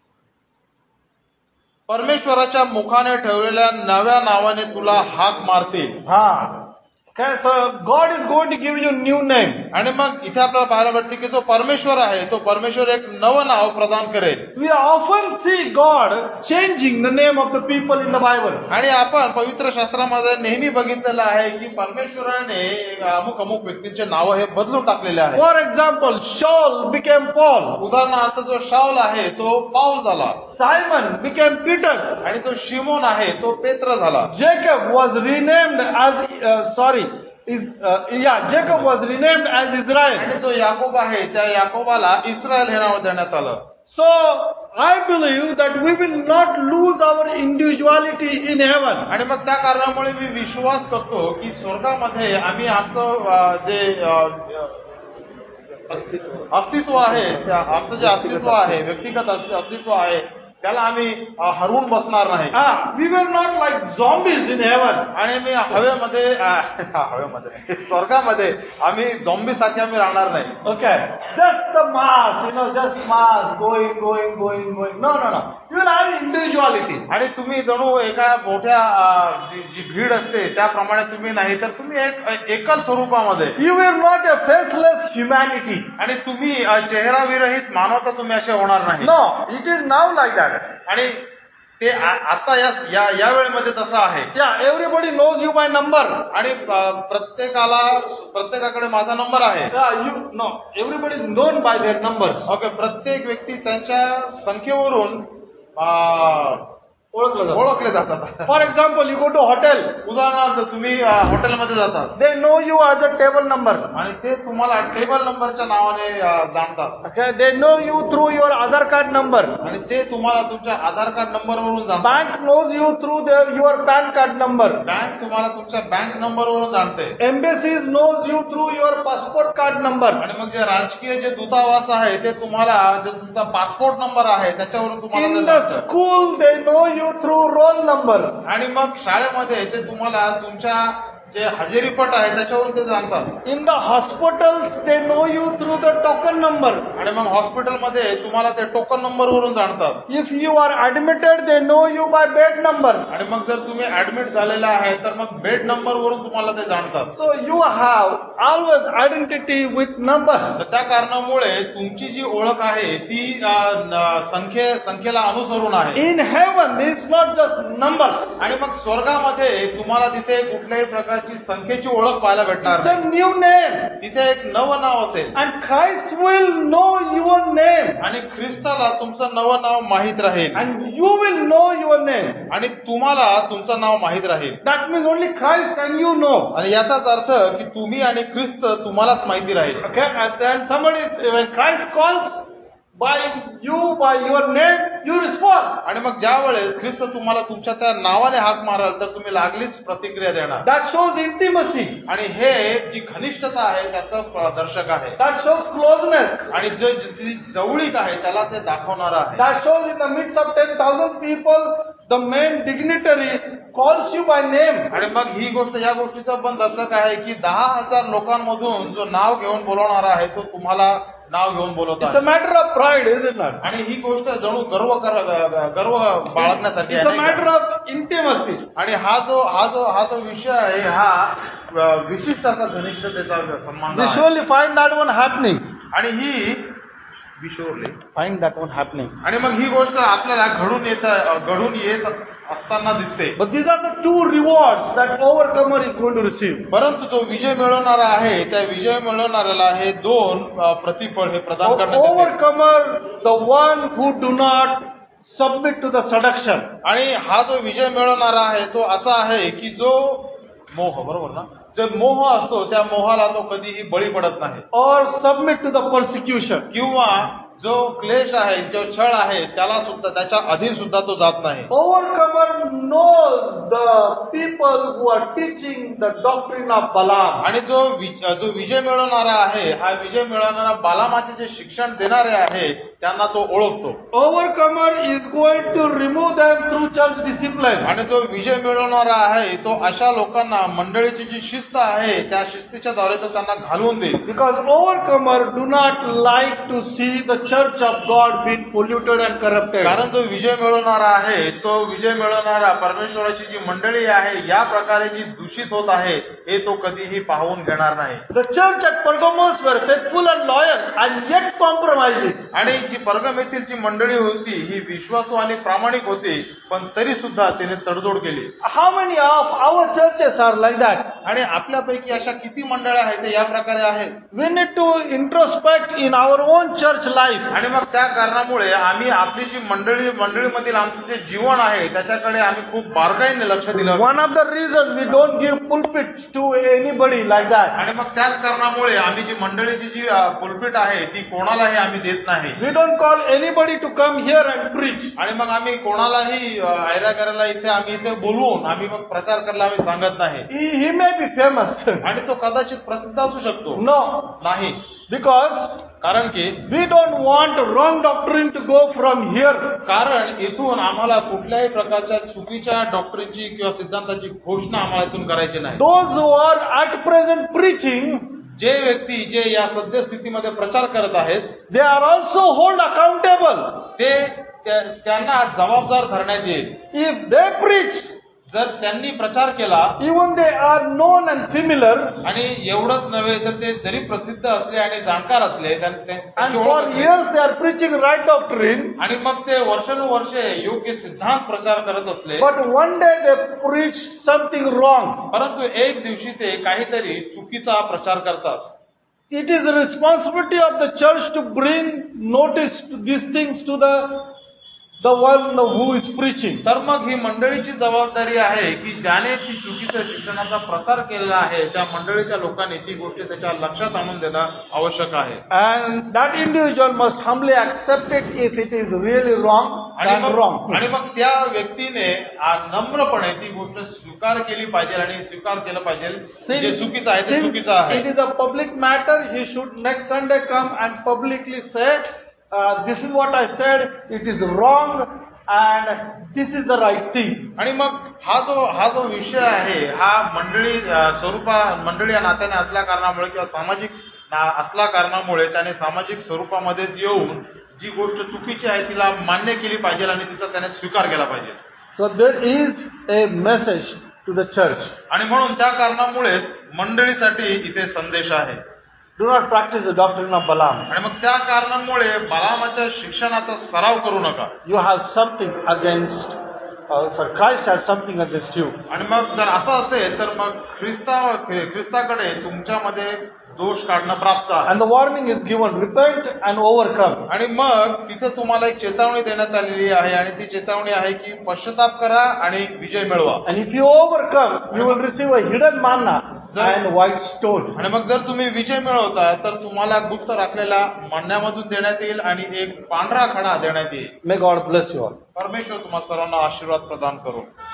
परमेश्वराच्या मुखाने ठेवलेल्या नव्या नावाने तुला हाक मारतील. Ha. Okay, so God is going to give you new name. आणि मग इथे आपल्याला पाहायला भेटते की जो परमेश्वर आहे तो परमेश्वर एक नवं नाव प्रदान करेल. We often see God changing the name of the people in the Bible. आणि आपण पवित्र शास्त्रामध्ये नेहमी बघितलेलं आहे की परमेश्वराने अमुक अमुक व्यक्तींचे नाव हे बदलून टाकलेले आहे. For example, Saul became Paul. उदाहरणार्थ जो शाऊल आहे तो पाऊल झाला Simon became Peter. आणि जो शिमोन आहे तो पेत्र झाला. Jacob was renamed as, uh, sorry, is uh, yeah, Jacob was renamed as Israel. आणि जो याकोब आहे त्या याकोबाला इस्रायल हे नाव देण्यात आलं. So I believe that we will not lose our individuality in heaven. आणि मग त्या कारणामुळे मी विश्वास करतो की स्वर्गामध्ये आम्ही आमचं अ, जे अ, अस्तित्व आहे त्या आमचं जे अस्तित्व आहे व्यक्तिगत अस्तित्व आहे त्याला आम्ही अ, हरवून बसणार नाही. Ah, we were not like zombies in heaven. आणि मी हवेमध्ये अ, हवेमध्ये स्वर्गामध्ये आम्ही झॉम्बी सारखे आम्ही राहणार नाही. Okay, just the mass, you know, just mass going, going, going, going. No, no, no. You will have individuality. आणि तुम्ही जणू एका मोठ्या अ, जी जी भीड असते त्याप्रमाणे तुम्ही नाही तर तुम्ही एक एकल स्वरूपामध्ये You were not a faceless humanity. आणि तुम्ही अ, चेहराविरहित मानवता तुम्ही असे होणार नाही. No, it is now like that. आणि ते आ- आता या या या वेळेमध्ये तसं आहे. Yeah, everybody knows you by number. आणि अ, प्रत्येकाला प्रत्येकाकडे माझा नंबर आहे. Yeah, you no. Everybody is known by their numbers. Okay, प्रत्येक व्यक्ती त्यांच्या संख्येवरून अ, ओळखलं जातं. ओळखले जातात. For example, you go to hotel. उदाहरणार्थ तुम्ही अ, हॉटेलमध्ये जातात They know you as a table number. आणि ते तुम्हाला टेबल नंबरच्या नावाने अ, जाणतात. Okay, they know you through your Aadhaar card number. आणि ते तुम्हाला तुमच्या आधार कार्ड नंबरवरून जाणतात. Bank knows you through their your PAN card number. Bank तुम्हाला तुमच्या बँक नंबरवरून जाणते. Embassies knows you through your passport card number. आणि मग जे राजकीय जे दूतावास आहे ते तुम्हाला जो तुमचा पासपोर्ट नंबर आहे त्याच्यावरून तुम्हाला In ते the जाणतं. school, they know you through roll number. आणि मग शाळेमध्ये ते तुम्हाला तुमच्या जे हजेरीपट आहे त्याच्यावरून ते जाणतात. In the hospitals, they know you through the token number. आणि मग हॉस्पिटलमध्ये तुम्हाला ते टोकन नंबरवरून जाणतात. If you are admitted, they know you by bed number. आणि मग जर तुम्ही ऍडमिट झालेला आहे तर मग बेड नंबरवरून तुम्हाला ते जाणतात. So you have always identity with numbers. तर त्या कारणामुळे तुमची जी ओळख आहे ती अ, न- संख्ये संख्येला अनुसरून आहे. In heaven, it's not just numbers. आणि मग स्वर्गामध्ये तुम्हाला तिथे कुठल्याही प्रकारची संख्येची ओळख पाहायला भेटणार It's a नाही. new name. तिथे एक नवं नाव असेल And Christ will know your name. आणि ख्रिस्ताला तुमचं नवं नाव माहित राहील And you will know your name. आणि तुम्हाला तुमचं नाव माहित राहील. That means only Christ and you know. आणि याचाच अर्थ की तुम्ही आणि ख्रिस्त तुम्हालाच माहिती राहील. Okay, and then somebody, when Christ calls by you, by your name, you respond. आणि मग ज्या वेळेस ख्रिस्त तुम्हाला तुमच्या त्या नावाने हाक माराल तर तुम्ही लागलीच प्रतिक्रिया देणार. That shows intimacy. आणि हे जी घनिष्ठता आहे त्याचं प्रदर्शक आहे. That shows closeness. आणि जो जी जवळीक आहे त्याला ते दाखवणार आहे. That shows in the midst of ten thousand people, the main dignitary calls you by name. आणि मग ही गोष्ट या गोष्टीचं पण दर्शक आहे की दहा हजार लोकांमधून जो नाव घेऊन बोलवणारा आहे तो तुम्हाला नाव घेऊन बोलवत It's a आहे. matter of pride, is it not? आणि ही गोष्ट जणू गर्व कर- गर्व बाळगण्यासाठी It's a आहे नाही matter का? of intimacy. आणि हा जो हा जो हा जो विषय आहे हा अ, विशिष्ट असा घनिष्ठतेचा संबंध आहे. Visually find that one happening. आणि ही विशोरले Find that one happening. आणि मग ही गोष्ट आपल्याला घडून येत घडून येत असताना दिसते. But these are the two rewards that overcomer is going to receive. परंतु जो विजय मिळवणारा आहे त्या विजय मिळवणाऱ्याला हे दोन अ, प्रतिफळ हे प्रदान करण्यात येते. Overcomer, the one who do not submit to the seduction. आणि हा जो विजय मिळवणारा आहे तो असा आहे की जो मोह बरोबर ना जो मोह असतो त्या मोहाला तो कधीही बळी पडत नाही Or submit to the persecution. किंवा जो क्लेश आहे जो छळ आहे त्याला सुद्धा त्याच्या अधीन सुद्धा तो जात नाही. Overcomer knows the people who are teaching the doctrine of Balaam. आणि जो विज- जो विजय मिळवणारा आहे हा विजय मिळवणारा बालामाचे जे शिक्षण देणारे आहे त्यांना तो ओळखतो. Overcomer is going to remove them through church discipline. आणि जो विजय मिळवणारा आहे तो अशा लोकांना मंडळीची जी शिस्त आहे त्या शिस्तीच्या द्वारे तो त्यांना घालवून देईल. Because overcomer do not like to see the church of God being polluted and corrupted. कारण जो विजय मिळवणारा आहे तो विजय मिळवणारा परमेश्वराची जी मंडळी आहे या प्रकारे जी दूषित होत आहे हे तो कधीही पाहून घेणार नाही. The church at Pergamos were faithful and loyal and yet compromising. आणि जी परगम येथील जी मंडळी होती ही विश्वासू आणि प्रामाणिक होती पण तरी सुद्धा तिने तडजोड केली. How many of our churches are like that? आणि आपल्यापैकी अशा किती मंडळ्या आहेत ते या प्रकारे आहेत. We need to introspect in our own church life. आणि मग त्या कारणामुळे आम्ही आपली जी मंडळी मंडळीमधील आमचं जे जीवन आहे त्याच्याकडे आम्ही खूप बारकाईने लक्ष दिलं. One of the reasons we don't give pulpits to anybody like that. आणि मग त्याच कारणामुळे आम्ही जी मंडळीची जी पुलपिट आहे ती कोणालाही आम्ही देत नाही. We don't call anybody to come here and preach. आणि मग आम्ही कोणालाही आयरा करायला इथे आम्ही इथे बोलवून आम्ही मग प्रचार करायला आम्ही सांगत नाही. He, he may be famous. आणि तो कदाचित प्रसिद्ध असू शकतो. No, नाही because कारण की we don't want wrong doctrine to go from here. कारण इथून आम्हाला कुठल्याही प्रकारच्या चुकीच्या डॉक्टरीची किंवा सिद्धांताची घोषणा आम्हाला इथून करायची नाही. Those who are at present preaching, जे व्यक्ती जे या सद्यस्थितीमध्ये प्रचार करत आहेत they are also hold accountable. ते त्या- त्यांना जबाबदार धरण्यात येईल. If they preach, जर त्यांनी प्रचार केला even they are known and familiar, आणि एवढंच नव्हे तर ते जरी प्रसिद्ध असले आणि जाणकार असले त्यां- त्यां- and त्यांची ओळख for असली, years they are preaching right doctrine, आणि मग ते वर्षानुवर्षे योग्य सिद्धांत प्रचार करत असले but one day they preach something wrong. परंतु एक दिवशी ते काहीतरी चुकीचा प्रचार करतात. It is the responsibility of the church to bring notice to these things to the the one who is preaching. तर मग ही मंडळीची जबाबदारी आहे की ज्याने ती चुकीच्या शिक्षणाचा प्रसार केलेला आहे त्या मंडळीच्या लोकांनी ती गोष्ट त्याच्या लक्षात आणून देणं आवश्यक आहे. And that individual must humbly accept it if it is really wrong आणि and मग wrong. आणि मग त्या व्यक्तीने आ, नम्रपणे ती गोष्ट स्वीकार केली पाहिजे आणि स्वीकार केलं पाहिजे. जे चुकीचं आहे ते Since चुकीचं आहे. it is a public matter, he should next Sunday come and publicly say, uh, this is what I said, it is wrong, and this is the right thing. आणि मग हा जो हा जो विषय आहे हा मंडळी अ, स्वरूपा मंडळी या नात्याने असल्या कारणामुळे किंवा सामाजिक ना- असल्या कारणामुळे त्याने सामाजिक स्वरूपामध्येच येऊन जी गोष्ट चुकीची आहे तिला मान्य केली पाहिजे आणि तिचा त्याने स्वीकार केला पाहिजे. So there is a message to the church. आणि म्हणून त्या कारणामुळेच मंडळीसाठी इथे संदेश आहे. Do not practice the doctrine of Balaam. आणि मग त्या कारणामुळे बलामाच्या शिक्षणाचा सराव करू नका. You have something against, uh, for Christ has something against you. आणि मग जर असं असेल तर मग ख्रिस्ता ख्रिस्ताकडे तुमच्यामध्ये दोष काढणं प्राप्त आहे. And the warning is given, repent and overcome. आणि मग तिथं तुम्हाला एक चेतावणी देण्यात आलेली आहे आणि ती चेतावणी आहे की पश्चाताप करा आणि विजय मिळवा. And if you overcome, you will receive a hidden manna and white stone. आणि मग जर तुम्ही विजय मिळवता तर तुम्हाला गुप्त राखलेल्या मान्यामधून देण्यात येईल आणि एक पांढरा खडा देण्यात येईल. May God bless you all. परमेश्वर तुम्हा सर्वांना आशीर्वाद प्रदान करो.